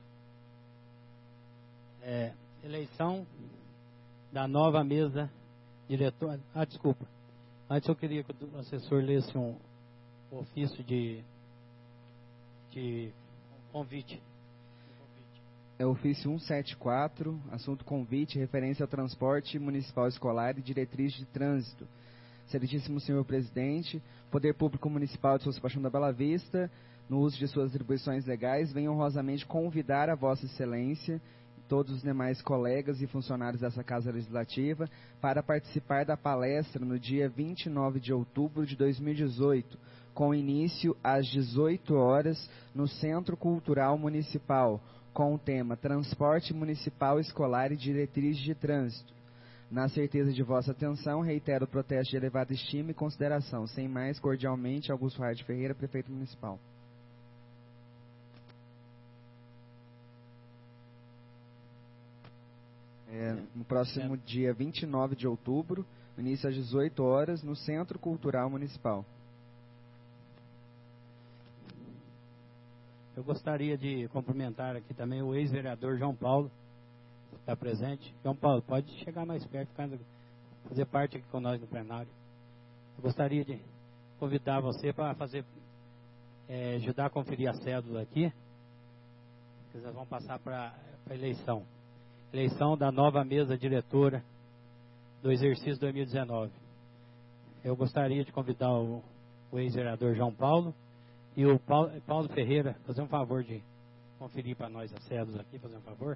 É, eleição da nova mesa diretora. Ah, desculpa. Antes eu queria que o assessor lesse um ofício de, de convite. É o ofício cento e setenta e quatro, assunto convite, referência ao transporte municipal escolar e diretriz de trânsito. Excelentíssimo senhor presidente, Poder Público Municipal de São Sebastião da Bela Vista, no uso de suas atribuições legais, vem honrosamente convidar a Vossa Excelência e todos os demais colegas e funcionários dessa Casa Legislativa para participar da palestra no dia vinte e nove de outubro de dois mil e dezoito, com início às dezoito horas no Centro Cultural Municipal, com o tema Transporte Municipal Escolar e Diretriz de Trânsito. Na certeza de vossa atenção, reitero o protesto de elevada estima e consideração. Sem mais, cordialmente, Augusto Hard Ferreira, Prefeito Municipal. É, no próximo dia vinte e nove de outubro, início às dezoito horas, no Centro Cultural Municipal. Eu gostaria de cumprimentar aqui também o ex-vereador João Paulo, que está presente. João Paulo, pode chegar mais perto, fazer parte aqui com nós no plenário. Eu gostaria de convidar você para fazer, é, ajudar a conferir a cédula aqui, que nós vamos passar para a eleição. Eleição da nova mesa diretora do exercício dois mil e dezenove. Eu gostaria de convidar o, o ex-vereador João Paulo e o Paulo, Paulo Ferreira, fazer um favor de conferir para nós as cédulas aqui, fazer um favor.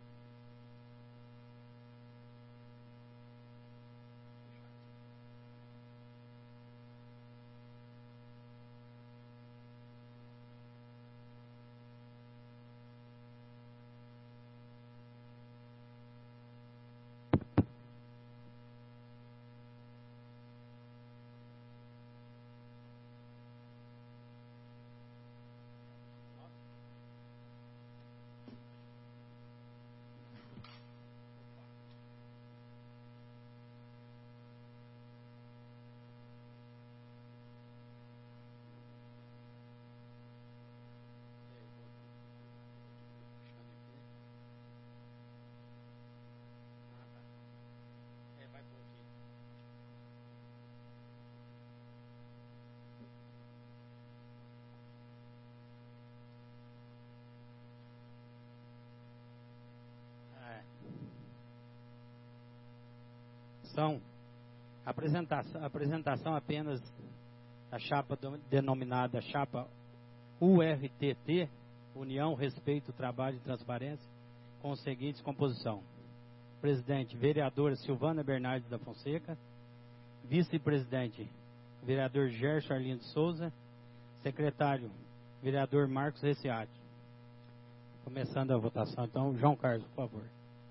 votação a apresentação, a apresentação apenas da chapa do, denominada chapa U R T T, União, Respeito, Trabalho e Transparência, com os seguintes composição. Presidente, vereadora Silvana Bernardes da Fonseca. Vice-presidente, vereador Gerson Arlindo de Souza. Secretário, vereador Marcos Reciati. Começando a votação, então, João Carlos, por favor.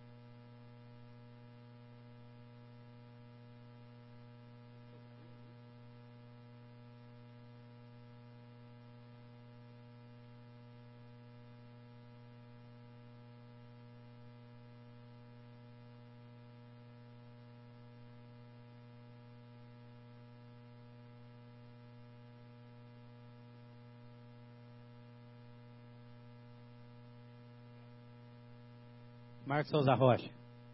Marcos Souza Rocha.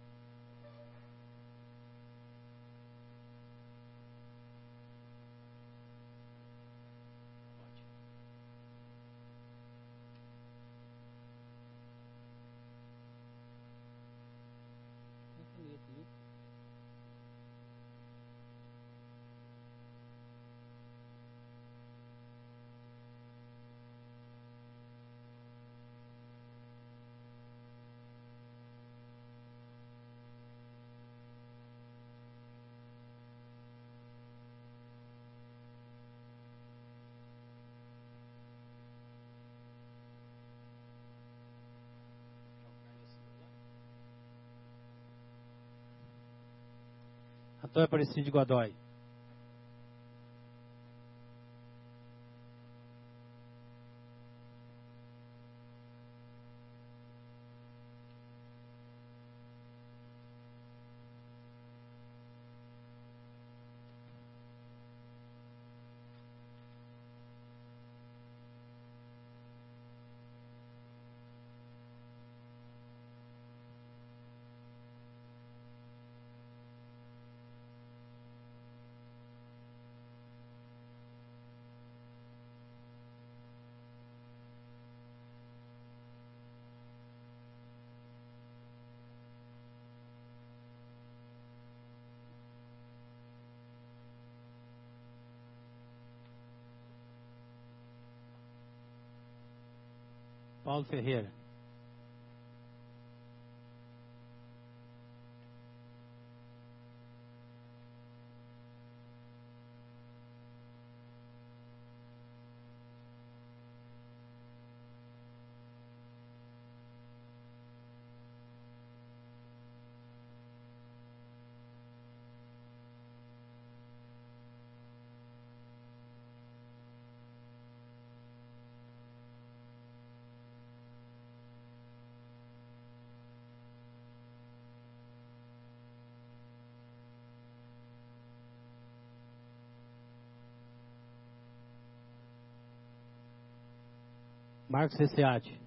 Antônio Aparecido de Godoy. Paulo Ferreira. Marcos Reciati.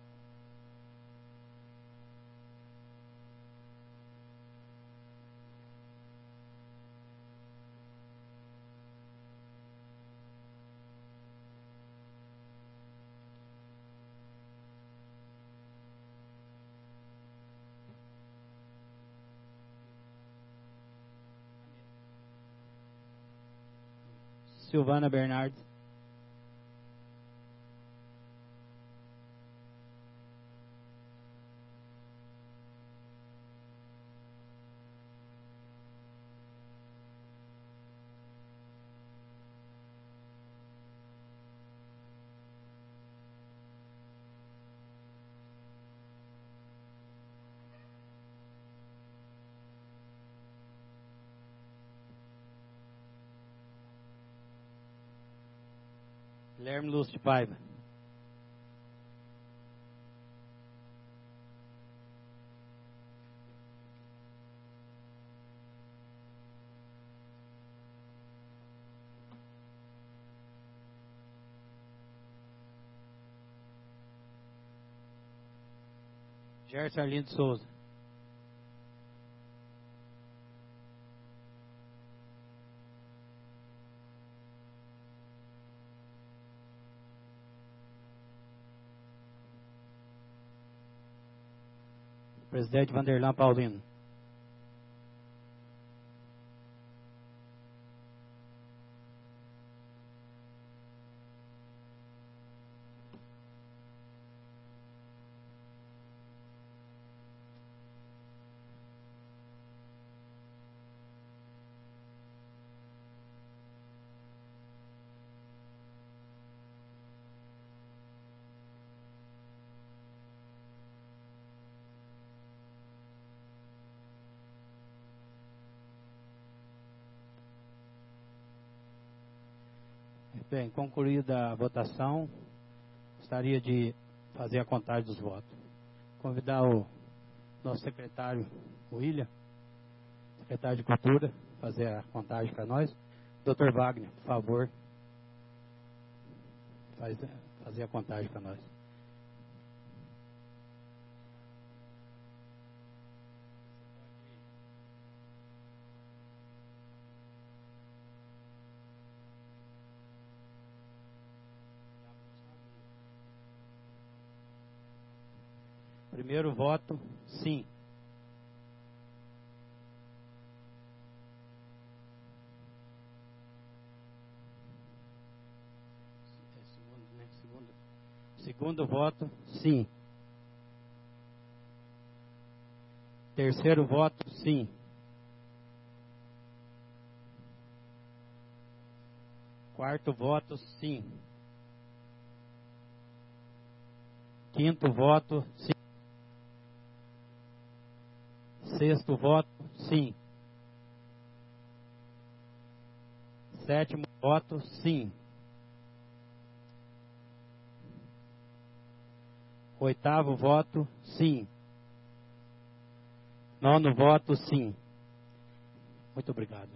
Silvana Bernardes. Guilherme Lúcio de Paiva. Gerson Arlindo de Souza. Presidente Vanderlan Paulino. Bem, concluída a votação, gostaria de fazer a contagem dos votos. Convidar o nosso secretário, William, secretário de Cultura, fazer a contagem para nós. doutor Wagner, por favor, faz, fazer a contagem para nós. Primeiro voto, sim. Segundo, né? Segundo, segundo voto, sim. Terceiro voto, sim. Quarto voto, sim. Quinto voto, sim. Sexto voto, sim. Sétimo voto, sim. Oitavo voto, sim. Nono voto, sim. Muito obrigado.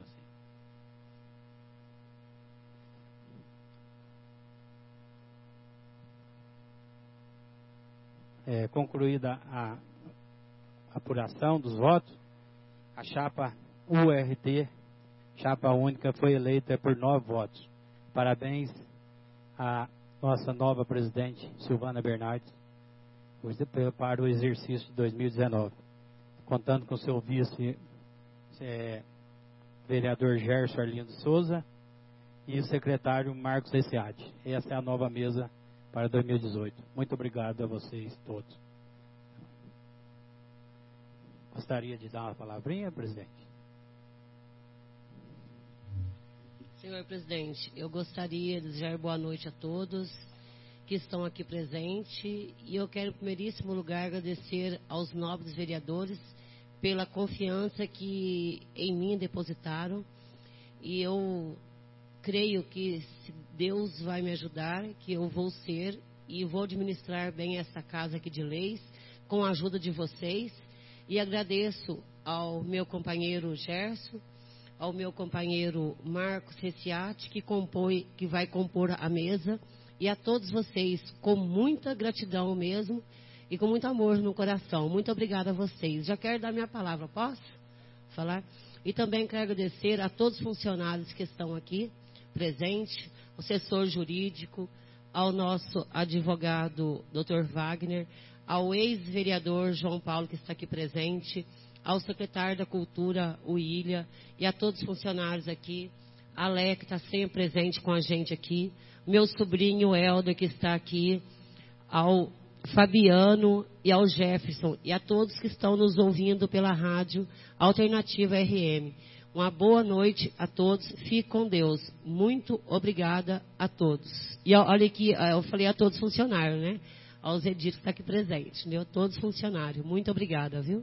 É, concluída a apuração dos votos, a chapa U R T, chapa única, foi eleita por nove votos. Parabéns à nossa nova presidente, Silvana Bernardes, para o exercício de dois mil e dezenove. Contando com seu vice, é, vereador Gerson Arlindo Souza, e o secretário Marcos Reciade. Essa é a nova mesa para dois mil e dezoito. Muito obrigado a vocês todos. Gostaria de dar uma palavrinha, presidente? Senhor presidente, eu gostaria de desejar boa noite a todos que estão aqui presentes, e eu quero, em primeiríssimo lugar, agradecer aos nobres vereadores pela confiança que em mim depositaram, e eu creio que se Deus vai me ajudar, que eu vou ser e vou administrar bem essa casa aqui de leis, com a ajuda de vocês. E agradeço ao meu companheiro Gerson, ao meu companheiro Marcos Reciati, que, compõe, que vai compor a mesa, e a todos vocês, com muita gratidão mesmo, e com muito amor no coração. Muito obrigada a vocês. Já quero dar minha palavra, posso falar? E também quero agradecer a todos os funcionários que estão aqui presentes, o assessor jurídico, ao nosso advogado doutor Wagner, ao ex-vereador João Paulo, que está aqui presente, ao secretário da Cultura, o William, e a todos os funcionários aqui, a Lé, que está sempre presente com a gente aqui, meu sobrinho Helder, que está aqui, ao Fabiano e ao Jefferson, e a todos que estão nos ouvindo pela rádio Alternativa R M. Uma boa noite a todos, fique com Deus. Muito obrigada a todos. E olha aqui, eu falei a todos os funcionários, né? Aos Edith que está aqui presente, né? Todos os funcionários. Muito obrigada, viu?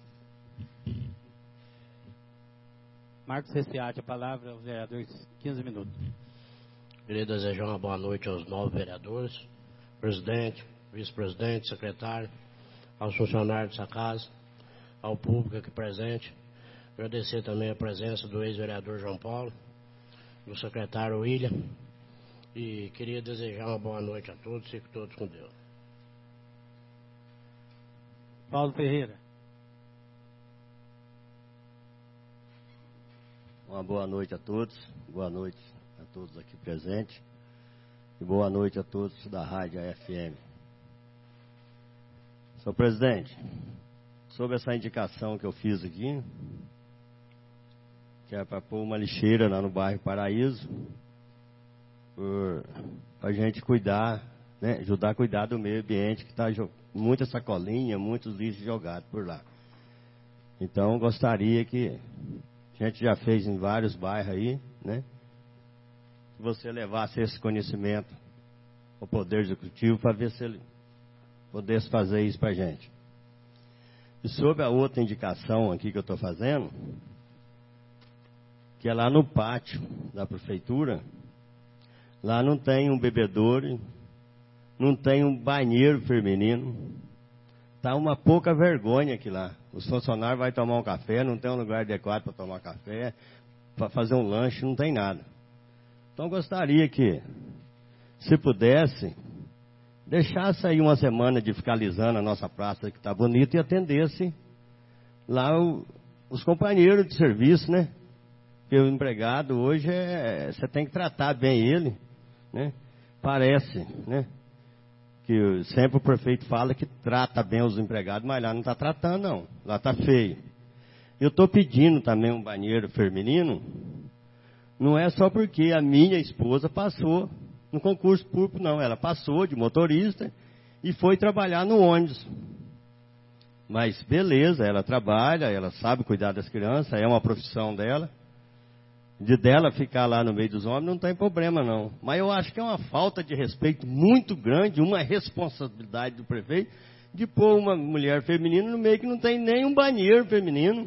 Marcos Reciati, a palavra aos vereadores, quinze minutos. Queria desejar uma boa noite aos novos vereadores, presidente, vice-presidente, secretário, aos funcionários dessa casa, ao público aqui presente. Agradecer também a presença do ex-vereador João Paulo, do secretário William, e queria desejar uma boa noite a todos, fiquem todos com Deus. Paulo Ferreira. Uma boa noite a todos, boa noite a todos aqui presentes, e boa noite a todos da Rádio A F M. Senhor presidente, sobre essa indicação que eu fiz aqui, que é para pôr uma lixeira lá no bairro Paraíso, para a gente cuidar, né, ajudar a cuidar do meio ambiente, que está muita sacolinha, muitos lixos jogados por lá. Então, gostaria que, a gente já fez em vários bairros aí, né, que você levasse esse conhecimento ao Poder Executivo para ver se ele pudesse fazer isso para a gente. E sobre a outra indicação aqui que eu estou fazendo, que é lá no pátio da prefeitura, Lá não tem um bebedouro, não tem um banheiro feminino. Está uma pouca vergonha aqui lá. Os funcionários vão tomar um café, não tem um lugar adequado para tomar café, para fazer um lanche, não tem nada. Então gostaria que, se pudesse, deixasse aí uma semana de fiscalizando a nossa praça que está bonita e atendesse lá o, os companheiros de serviço, né? Porque o empregado hoje, é, você tem que tratar bem ele, né? Parece, né? Que sempre o prefeito fala que trata bem os empregados, mas lá não está tratando, não. Lá está feio. Eu estou pedindo também um banheiro feminino, não é só porque a minha esposa passou no concurso público, não. Ela passou de motorista e foi trabalhar no ônibus. Mas beleza, ela trabalha, ela sabe cuidar das crianças, é uma profissão dela. De dela ficar lá no meio dos homens não tem problema, não. Mas eu acho que é uma falta de respeito muito grande, uma responsabilidade do prefeito, de pôr uma mulher feminina no meio que não tem nem um banheiro feminino.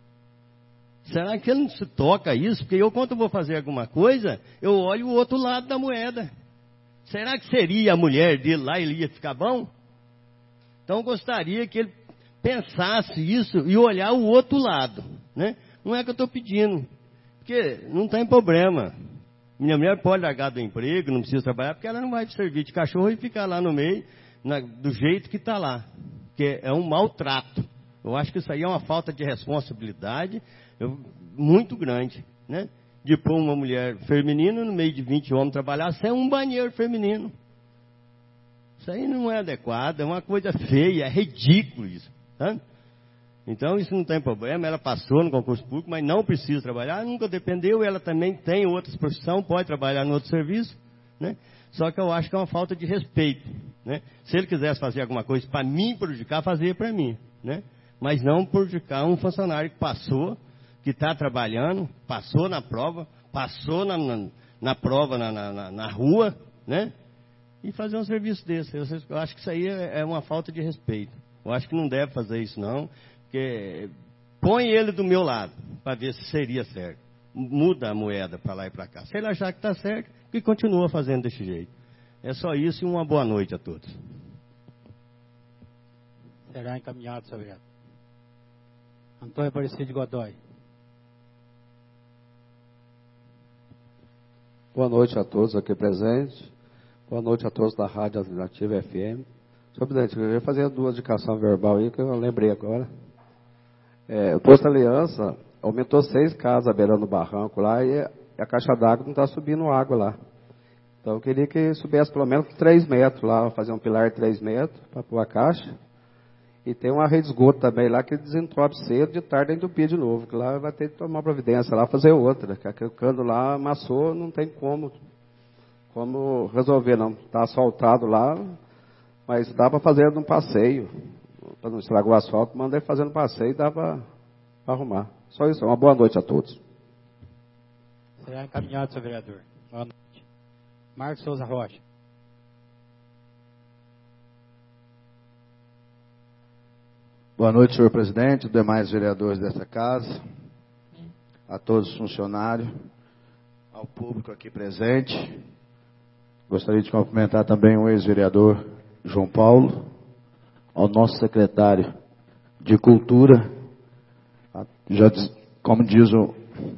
Será que ele não se toca isso? Porque eu, quando eu vou fazer alguma coisa, eu olho o outro lado da moeda. Será que seria a mulher dele lá e ele ia ficar bom? Então eu gostaria que ele pensasse isso e olhar o outro lado, né? Não é que eu estou pedindo. Porque não tem problema. Minha mulher pode largar do emprego, não precisa trabalhar, porque ela não vai servir de cachorro e ficar lá no meio, na, do jeito que está lá. Porque é um maltrato. Eu acho que isso aí é uma falta de responsabilidade eu, muito grande, né? De pôr uma mulher feminina no meio de vinte homens trabalhar sem um banheiro feminino. Isso aí não é adequado, é uma coisa feia, é ridículo isso, tá? Então, isso não tem problema, ela passou no concurso público, mas não precisa trabalhar, nunca dependeu, ela também tem outras profissões, pode trabalhar no outro serviço, né? Só que eu acho que é uma falta de respeito, né? Se ele quisesse fazer alguma coisa para mim prejudicar, fazia para mim, né? Mas não prejudicar um funcionário que passou, que está trabalhando, passou na prova, passou na, na, na prova na, na, na rua, né? E fazer um serviço desse. Eu, eu acho que isso aí é, é uma falta de respeito. Eu acho que não deve fazer isso, não. Porque põe ele do meu lado, para ver se seria certo. Muda a moeda para lá e para cá. Se ele achar que está certo, que continua fazendo desse jeito. É só isso e uma boa noite a todos. Será encaminhado, senhor vereador. Antônio Aparecido Godoy. Boa noite a todos aqui presentes. Boa noite a todos da Rádio Alternativa F M. Senhor presidente, eu ia fazer duas indicações verbal aí, que eu lembrei agora. É, o posto Aliança aumentou seis casas beirando o barranco lá e a caixa d'água não está subindo água lá. Então eu queria que subisse pelo menos três metros lá, fazer um pilar de três metros para pôr a caixa. E tem uma rede de esgoto também lá que desentope cedo, de tarde entupir de novo, que lá vai ter que tomar providência lá, fazer outra. Que aquele cano lá amassou, não tem como, como resolver não. Está asfaltado lá, mas dá para fazer num passeio. Para não estragar o asfalto, mandei fazer no passeio e dá para arrumar. Só isso, uma boa noite a todos. Será encaminhado, senhor vereador. Boa noite. Marcos Souza Rocha. Boa noite, senhor presidente, demais vereadores desta casa, a todos os funcionários, ao público aqui presente. Gostaria de cumprimentar também o ex-vereador João Paulo, ao nosso secretário de Cultura, já, como diz o,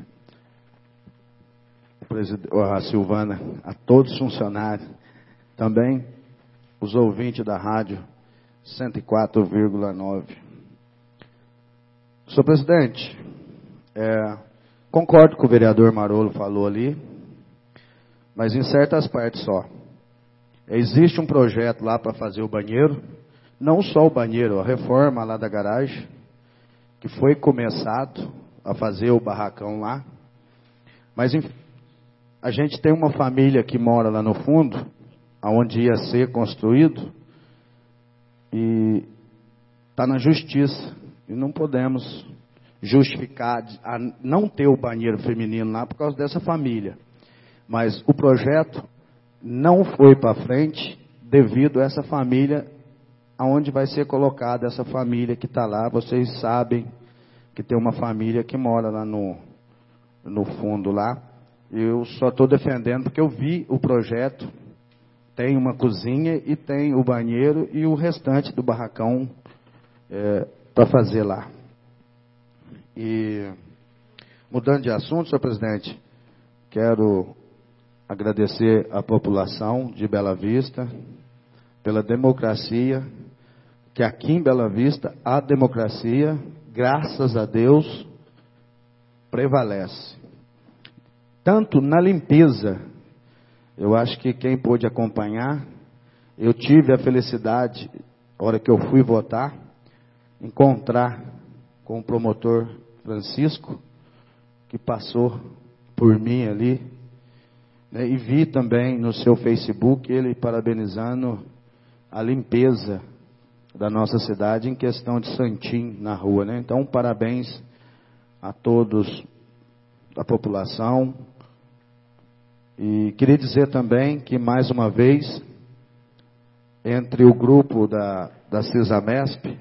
o a Silvana, a todos os funcionários, também os ouvintes da rádio cento e quatro vírgula nove. Senhor presidente, é, concordo com o vereador Marolo falou ali, mas em certas partes só. Existe um projeto lá para fazer o banheiro, não só o banheiro, a reforma lá da garagem, que foi começado a fazer o barracão lá. Mas a gente tem uma família que mora lá no fundo, onde ia ser construído, e está na justiça. E não podemos justificar a não ter o banheiro feminino lá por causa dessa família. Mas o projeto não foi para frente devido a essa família, aonde vai ser colocada essa família que está lá. Vocês sabem que tem uma família que mora lá no, no fundo lá. eu só estou defendendo porque eu vi o projeto, tem uma cozinha e tem o banheiro e o restante do barracão é, para fazer lá. E, mudando de assunto, senhor presidente, quero agradecer à população de Bela Vista pela democracia, que aqui em Bela Vista a democracia, graças a Deus, prevalece. Tanto na limpeza, eu acho que quem pôde acompanhar, eu tive a felicidade, na hora que eu fui votar, encontrar com o promotor Francisco, que passou por mim ali, né, e vi também no seu Facebook ele parabenizando a limpeza da nossa cidade em questão de santim na rua, né? Então, parabéns a todos da população. E queria dizer também que, mais uma vez, entre o grupo da, da CISAMESP,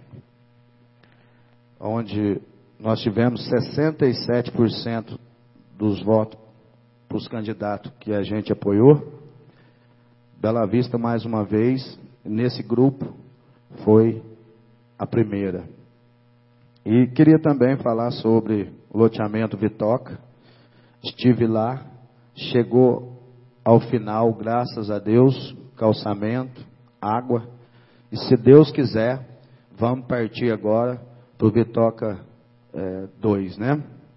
onde nós tivemos sessenta e sete por cento dos votos para os candidatos que a gente apoiou, Bela Vista, mais uma vez, nesse grupo, foi a primeira. E queria também falar sobre o loteamento Vitoca. Estive lá, chegou ao final, graças a Deus, calçamento, água. E se Deus quiser, vamos partir agora para o Vitoca dois, né?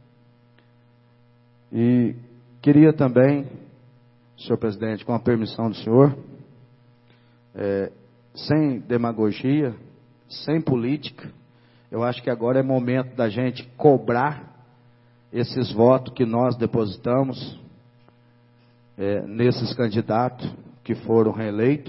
E queria também, senhor presidente, com a permissão do senhor, é, sem demagogia, sem política, eu acho que agora é momento da gente cobrar esses votos que nós depositamos é, nesses candidatos que foram reeleitos.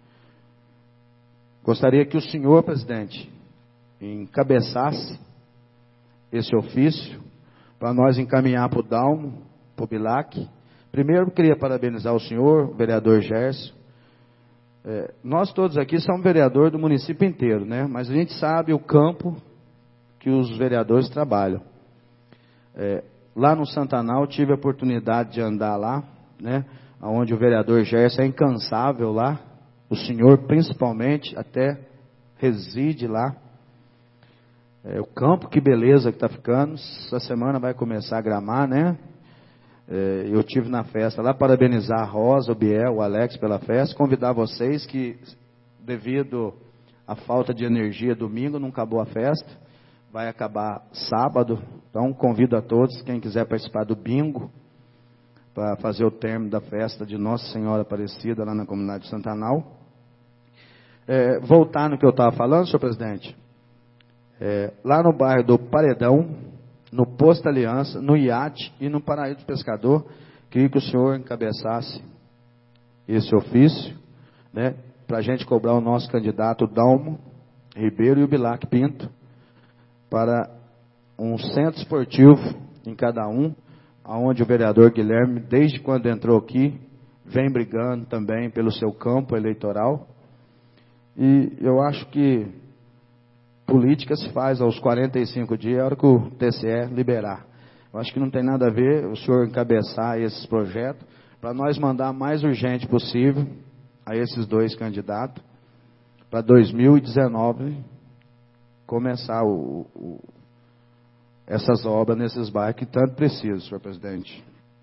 Gostaria que o senhor, presidente, encabeçasse esse ofício para nós encaminhar para o Dalmo, para o Bilac. Primeiro, queria parabenizar o senhor, o vereador Gerson. É, nós todos aqui somos vereadores do município inteiro, né? Mas a gente sabe o campo que os vereadores trabalham. É, lá no Santanal, tive a oportunidade de andar lá, né? Onde o vereador Gerson é incansável lá. O senhor, principalmente, até reside lá. É, o campo, que beleza que está ficando. Essa semana vai começar a gramar, né? É, eu tive na festa lá, parabenizar a Rosa, o Biel, o Alex pela festa, convidar vocês que, devido à falta de energia, domingo não acabou a festa, vai acabar sábado, então convido a todos, quem quiser participar do bingo, para fazer o término da festa de Nossa Senhora Aparecida, lá na comunidade de Santanal. É, voltar no que eu estava falando, senhor presidente, é, lá no bairro do Paredão, no Posto Aliança, no Iate e no Paraíso do Pescador, queria que o senhor encabeçasse esse ofício, né, para a gente cobrar o nosso candidato Dalmo Ribeiro e o Bilac Pinto, para um centro esportivo em cada um, onde o vereador Guilherme, desde quando entrou aqui, vem brigando também pelo seu campo eleitoral. E eu acho que política se faz aos quarenta e cinco dias, a hora que o T C E liberar. Eu acho que não tem nada a ver o senhor encabeçar esses projetos, para nós mandar mais urgente possível a esses dois candidatos, para dois mil e dezenove começar o, o, essas obras nesses bairros que tanto precisam, senhor presidente.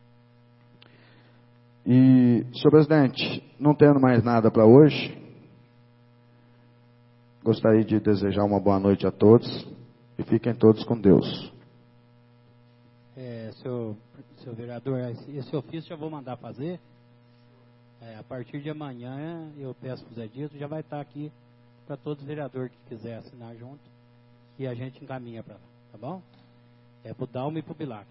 E, senhor presidente, não tendo mais nada para hoje, gostaria de desejar uma boa noite a todos e fiquem todos com Deus. É, senhor, senhor vereador, esse ofício eu vou mandar fazer. É, a partir de amanhã eu peço para o Zé Dito, já vai estar aqui para todos os vereadores que quiser assinar junto e a gente encaminha para lá, tá bom? É para o Dalmo e para o Bilac.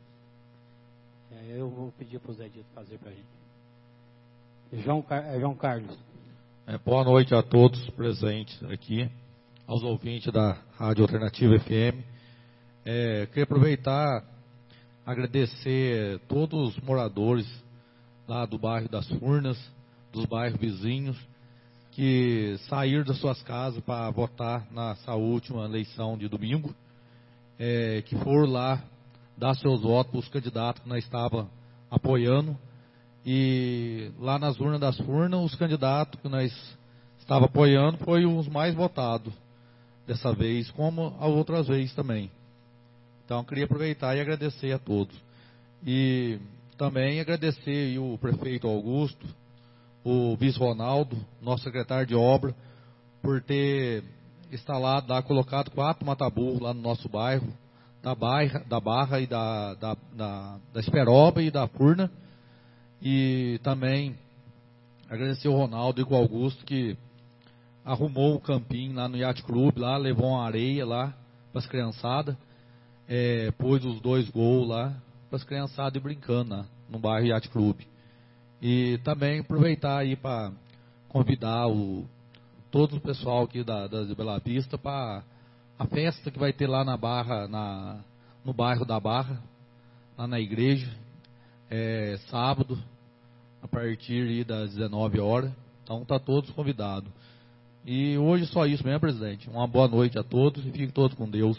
É, eu vou pedir para o Zé Dito fazer para a gente. João, é, João Carlos. É, boa noite a todos presentes aqui, aos ouvintes da Rádio Alternativa F M. É, queria aproveitar, agradecer todos os moradores lá do bairro das Furnas, dos bairros vizinhos, que saíram das suas casas para votar nessa última eleição de domingo, é, que foram lá dar seus votos para os candidatos que nós estávamos apoiando. E lá nas urnas das furnas, os candidatos que nós estava apoiando foi os mais votados dessa vez, como as outras vezes também. Então, eu queria aproveitar e agradecer a todos. E também agradecer o prefeito Augusto, o vice Ronaldo, nosso secretário de obra, por ter instalado lá, colocado quatro mataburros lá no nosso bairro, da Barra, da Barra e da, da, da, da Esperoba e da Furna. E também agradecer o Ronaldo e o Augusto, que arrumou o campinho lá no Yacht Club, lá, levou uma areia lá para as criançadas, é, pôs os dois gols lá para as criançadas ir brincando lá, no bairro Yacht Club. E também aproveitar aí para convidar o, todo o pessoal aqui da, da de Bela Vista para a festa que vai ter lá na Barra, na, no bairro da Barra, lá na igreja, é, sábado, a partir aí das dezenove horas. Então tá todos convidados. E hoje só isso mesmo, presidente. Uma boa noite a todos e fiquem todos com Deus.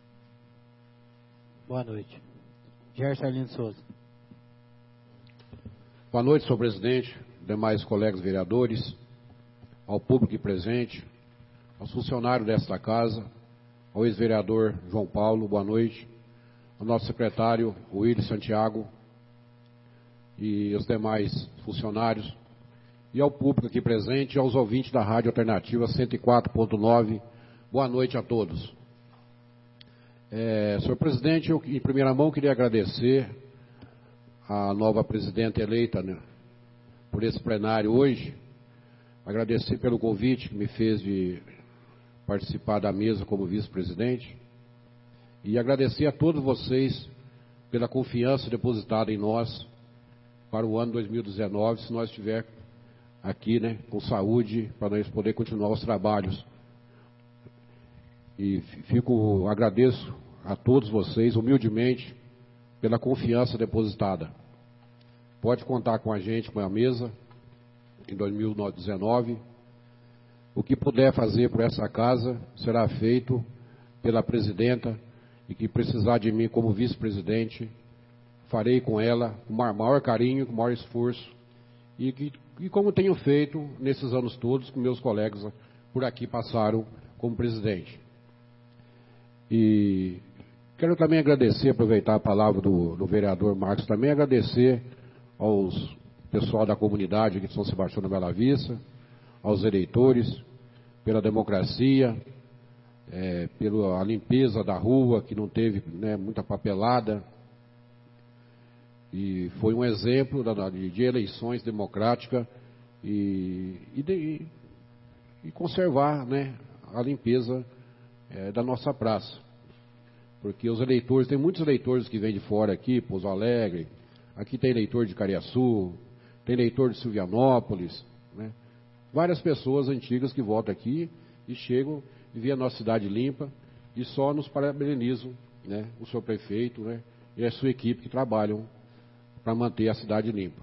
Boa noite. Gerson Arlindo Souza. Boa noite, senhor presidente, demais colegas vereadores, ao público presente, aos funcionários desta casa, ao ex-vereador João Paulo, boa noite, ao nosso secretário Willis Santiago e os demais funcionários, e ao público aqui presente e aos ouvintes da Rádio Alternativa cento e quatro ponto nove, boa noite a todos. É, senhor presidente, eu em primeira mão queria agradecer a nova presidenta eleita, né, por esse plenário hoje, agradecer pelo convite que me fez de participar da mesa como vice-presidente, e agradecer a todos vocês pela confiança depositada em nós para o ano dois mil e dezenove, se nós estiver aqui, né, com saúde, para nós poder continuar os trabalhos. E fico, agradeço a todos vocês, humildemente, pela confiança depositada. Pode contar com a gente, com a mesa, em dois mil e dezenove. O que puder fazer por essa casa será feito pela presidenta, e que precisar de mim como vice-presidente, farei com ela com o maior carinho, com o maior esforço, e, que, e como tenho feito nesses anos todos, que meus colegas por aqui passaram como presidente. E quero também agradecer, aproveitar a palavra do, do vereador Marcos, também agradecer aos pessoal da comunidade aqui de São Sebastião da Bela Vista, aos eleitores, pela democracia, é, pela limpeza da rua, que não teve, né, muita papelada, e foi um exemplo da, de, de eleições democráticas e, e, de, e conservar, né, a limpeza é, da nossa praça. Porque os eleitores, tem muitos eleitores que vêm de fora aqui, Pouso Alegre, aqui tem eleitor de Cariaçu, tem eleitor de Silvianópolis, né? Várias pessoas antigas que votam aqui e chegam e veem a nossa cidade limpa e só nos parabenizam, né, o seu prefeito, né, e a sua equipe que trabalham para manter a cidade limpa.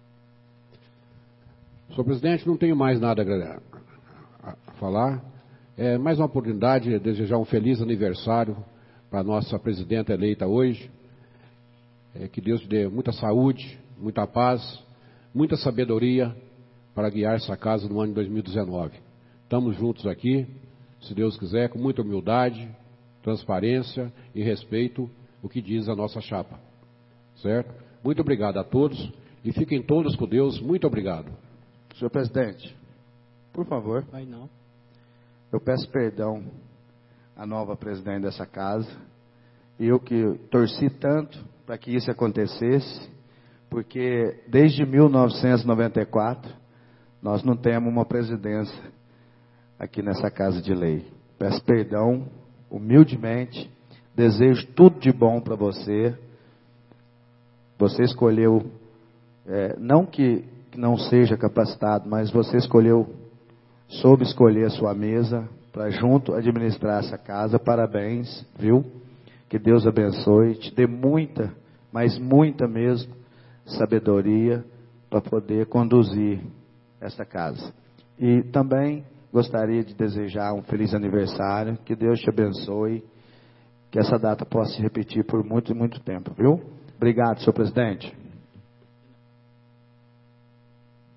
Senhor presidente, não tenho mais nada a, a, a falar. É mais uma oportunidade de desejar um feliz aniversário para a nossa presidenta eleita hoje. É, que Deus dê muita saúde, muita paz, muita sabedoria para guiar essa casa no ano de dois mil e dezenove. Estamos juntos aqui, se Deus quiser, com muita humildade, transparência e respeito o que diz a nossa chapa. Certo? Muito obrigado a todos e fiquem todos com Deus. Muito obrigado. Senhor presidente, por favor. Vai não. Eu peço perdão à nova presidente dessa casa. Eu que torci tanto para que isso acontecesse, porque desde mil novecentos e noventa e quatro nós não temos uma presidência aqui nessa casa de lei. Peço perdão, humildemente, desejo tudo de bom para você. Você escolheu, é, não que, que não seja capacitado, mas você escolheu, soube escolher a sua mesa para junto administrar essa casa. Parabéns, viu? Que Deus abençoe, te dê muita, mas muita mesmo, sabedoria para poder conduzir essa casa. E também gostaria de desejar um feliz aniversário, que Deus te abençoe, que essa data possa se repetir por muito e muito tempo, viu? Obrigado, senhor presidente.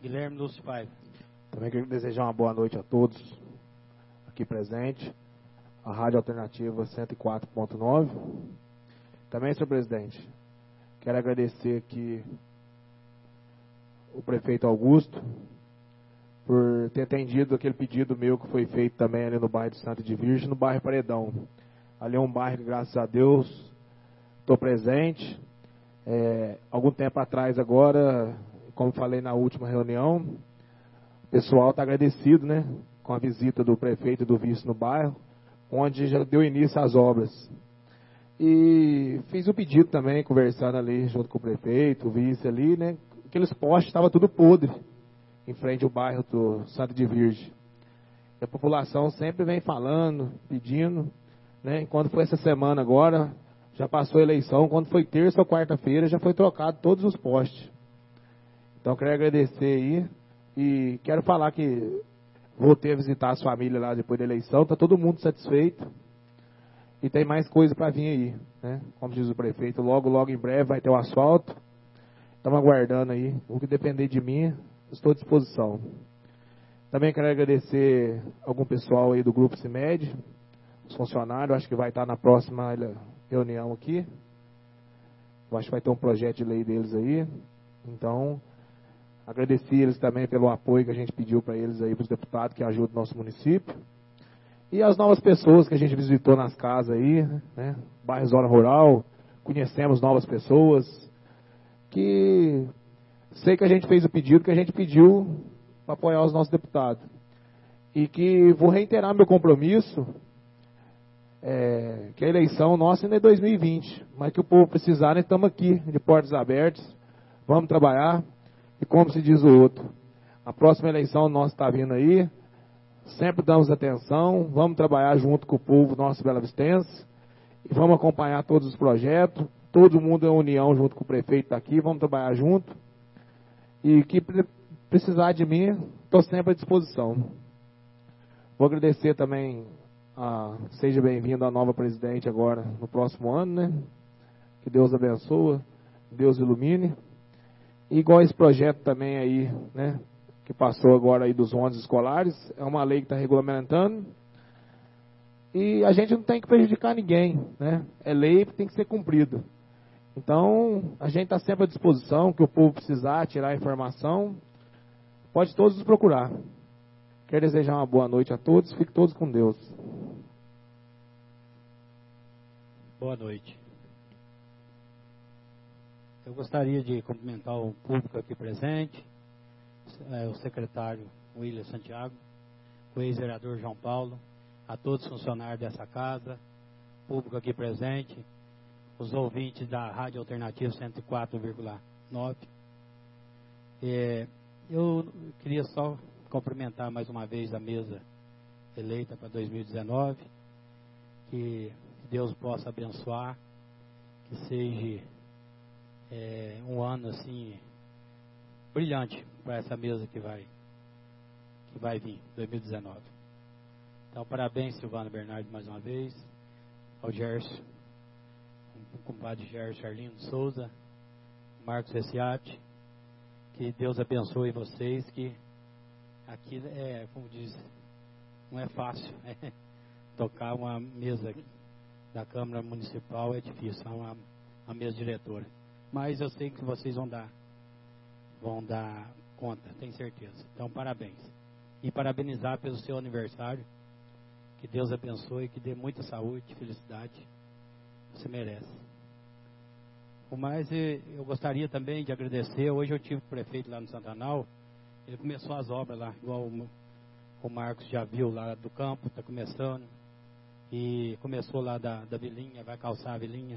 Guilherme Lúcio Paiva. Também quero desejar uma boa noite a todos aqui presentes. A Rádio Alternativa cento e quatro ponto nove. Também, senhor presidente, quero agradecer aqui o prefeito Augusto por ter atendido aquele pedido meu que foi feito também ali no bairro de Santa de Virgem, no bairro Paredão. Ali é um bairro que, graças a Deus, estou presente. É, algum tempo atrás agora, como falei na última reunião, o pessoal está agradecido, né, com a visita do prefeito e do vice no bairro, onde já deu início às obras. E fiz o pedido também, conversando ali junto com o prefeito, o vice ali, né, aqueles postes estavam tudo podre em frente ao bairro do Santa de Virgem. E a população sempre vem falando, pedindo, né, enquanto foi essa semana agora, já passou a eleição, quando foi terça ou quarta-feira, já foi trocado todos os postes. Então, quero agradecer aí e quero falar que voltei a visitar as famílias lá depois da eleição, está todo mundo satisfeito e tem mais coisa para vir aí, né? Como diz o prefeito, logo, logo em breve vai ter o asfalto. Estamos aguardando aí, o que depender de mim, estou à disposição. Também quero agradecer algum pessoal aí do Grupo CIMED, os funcionários, acho que vai estar na próxima reunião aqui. Eu acho que vai ter um projeto de lei deles aí. Então, agradeci eles também pelo apoio que a gente pediu para eles aí, para os deputados que ajudam o nosso município. E as novas pessoas que a gente visitou nas casas aí, né? Bairro Zona Rural, conhecemos novas pessoas, que sei que a gente fez o pedido que a gente pediu para apoiar os nossos deputados. E que vou reiterar meu compromisso, é, que a eleição nossa ainda é dois mil e vinte, mas que o povo precisar, nós estamos aqui, de portas abertas, vamos trabalhar, e como se diz o outro, a próxima eleição nossa está vindo aí, sempre damos atenção, vamos trabalhar junto com o povo nosso belavistense, e vamos acompanhar todos os projetos, todo mundo é união junto com o prefeito está aqui, vamos trabalhar junto, e que precisar de mim, estou sempre à disposição. Vou agradecer também, a, seja bem-vindo a nova presidente agora no próximo ano, né? Que Deus abençoe, Deus ilumine. E igual esse projeto também aí, né? Que passou agora aí dos ônibus escolares, é uma lei que está regulamentando. E a gente não tem que prejudicar ninguém, né? É lei que tem que ser cumprida. Então, a gente está sempre à disposição, que o povo precisar tirar informação, pode todos nos procurar. Quero desejar uma boa noite a todos, fiquem todos com Deus. Boa noite. Eu gostaria de cumprimentar o público aqui presente, é, o secretário William Santiago, o ex-vereador João Paulo, a todos os funcionários dessa casa, público aqui presente, os ouvintes da Rádio Alternativa cento e quatro vírgula nove. É, eu queria só cumprimentar mais uma vez a mesa eleita para dois mil e dezenove, que Deus possa abençoar, que seja é, um ano assim brilhante para essa mesa que vai que vai vir, dois mil e dezenove. Então, parabéns, Silvana Bernardo, mais uma vez, ao Gerson, o compadre Gerson Arlindo Souza, Marcos Reciati, que Deus abençoe vocês, que aqui é, como diz, não é fácil, né? Tocar uma mesa da Câmara Municipal é difícil, é uma, uma mesa diretora. Mas eu sei que vocês vão dar, vão dar conta, tenho certeza. Então, parabéns. E parabenizar pelo seu aniversário. Que Deus abençoe, que dê muita saúde, felicidade. Você merece. O mais, eu gostaria também de agradecer. Hoje eu tive o prefeito lá no Santanal. Ele começou as obras lá, igual o, o Marcos já viu lá do campo, está começando. E começou lá da, da vilinha, vai calçar a vilinha.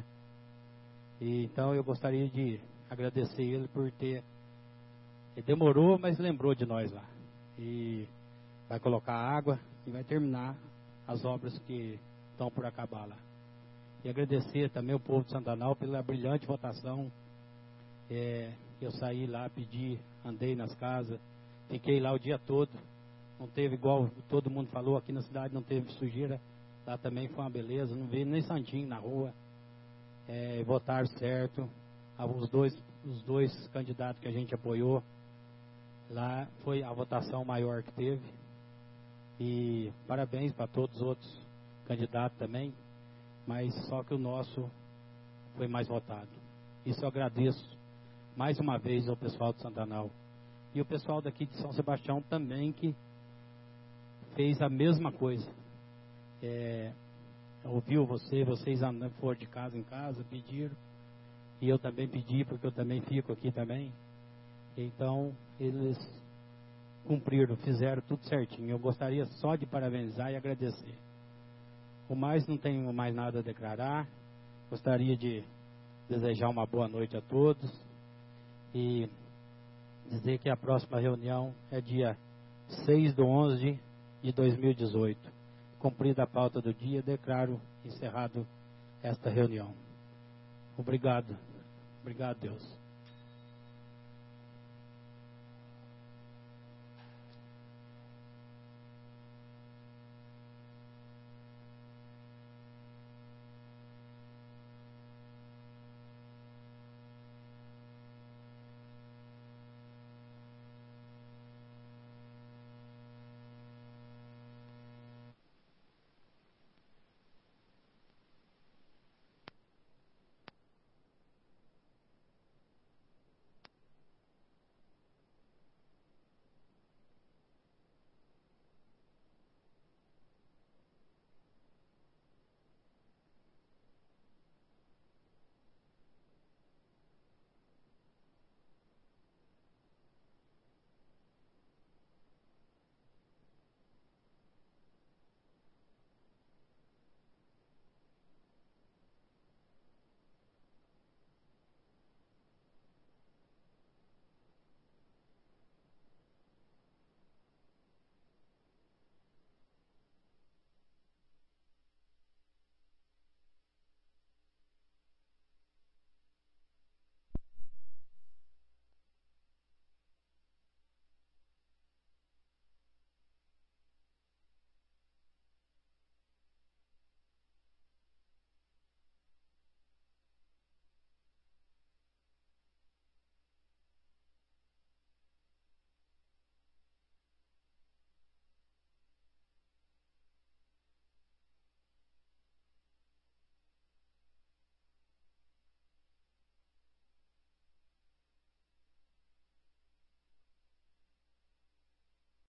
E, então eu gostaria de agradecer ele por ter... Ele demorou, mas lembrou de nós lá. E vai colocar água e vai terminar as obras que estão por acabar lá. E agradecer também o povo de Santanal pela brilhante votação. É, eu saí lá, pedi, andei nas casas, fiquei lá o dia todo. Não teve, igual todo mundo falou, aqui na cidade não teve sujeira. Lá também foi uma beleza, não veio nem santinho na rua. É, votaram certo. Os dois, os dois candidatos que a gente apoiou Lá foi a votação maior que teve. E parabéns para todos os outros candidatos também, mas só que o nosso foi mais votado. Isso eu agradeço mais uma vez ao pessoal de Santanal. E o pessoal daqui de São Sebastião também, que fez a mesma coisa. É, ouviu você, vocês andam, foram de casa em casa, pediram. E eu também pedi, porque eu também fico aqui também. Então, eles cumpriram, fizeram tudo certinho. Eu gostaria só de parabenizar e agradecer. O mais, não tenho mais nada a declarar. Gostaria de desejar uma boa noite a todos. E dizer que a próxima reunião é dia seis de onze de dois mil e dezoito. Cumprida a pauta do dia, declaro encerrado esta reunião. Obrigado. Obrigado, Deus.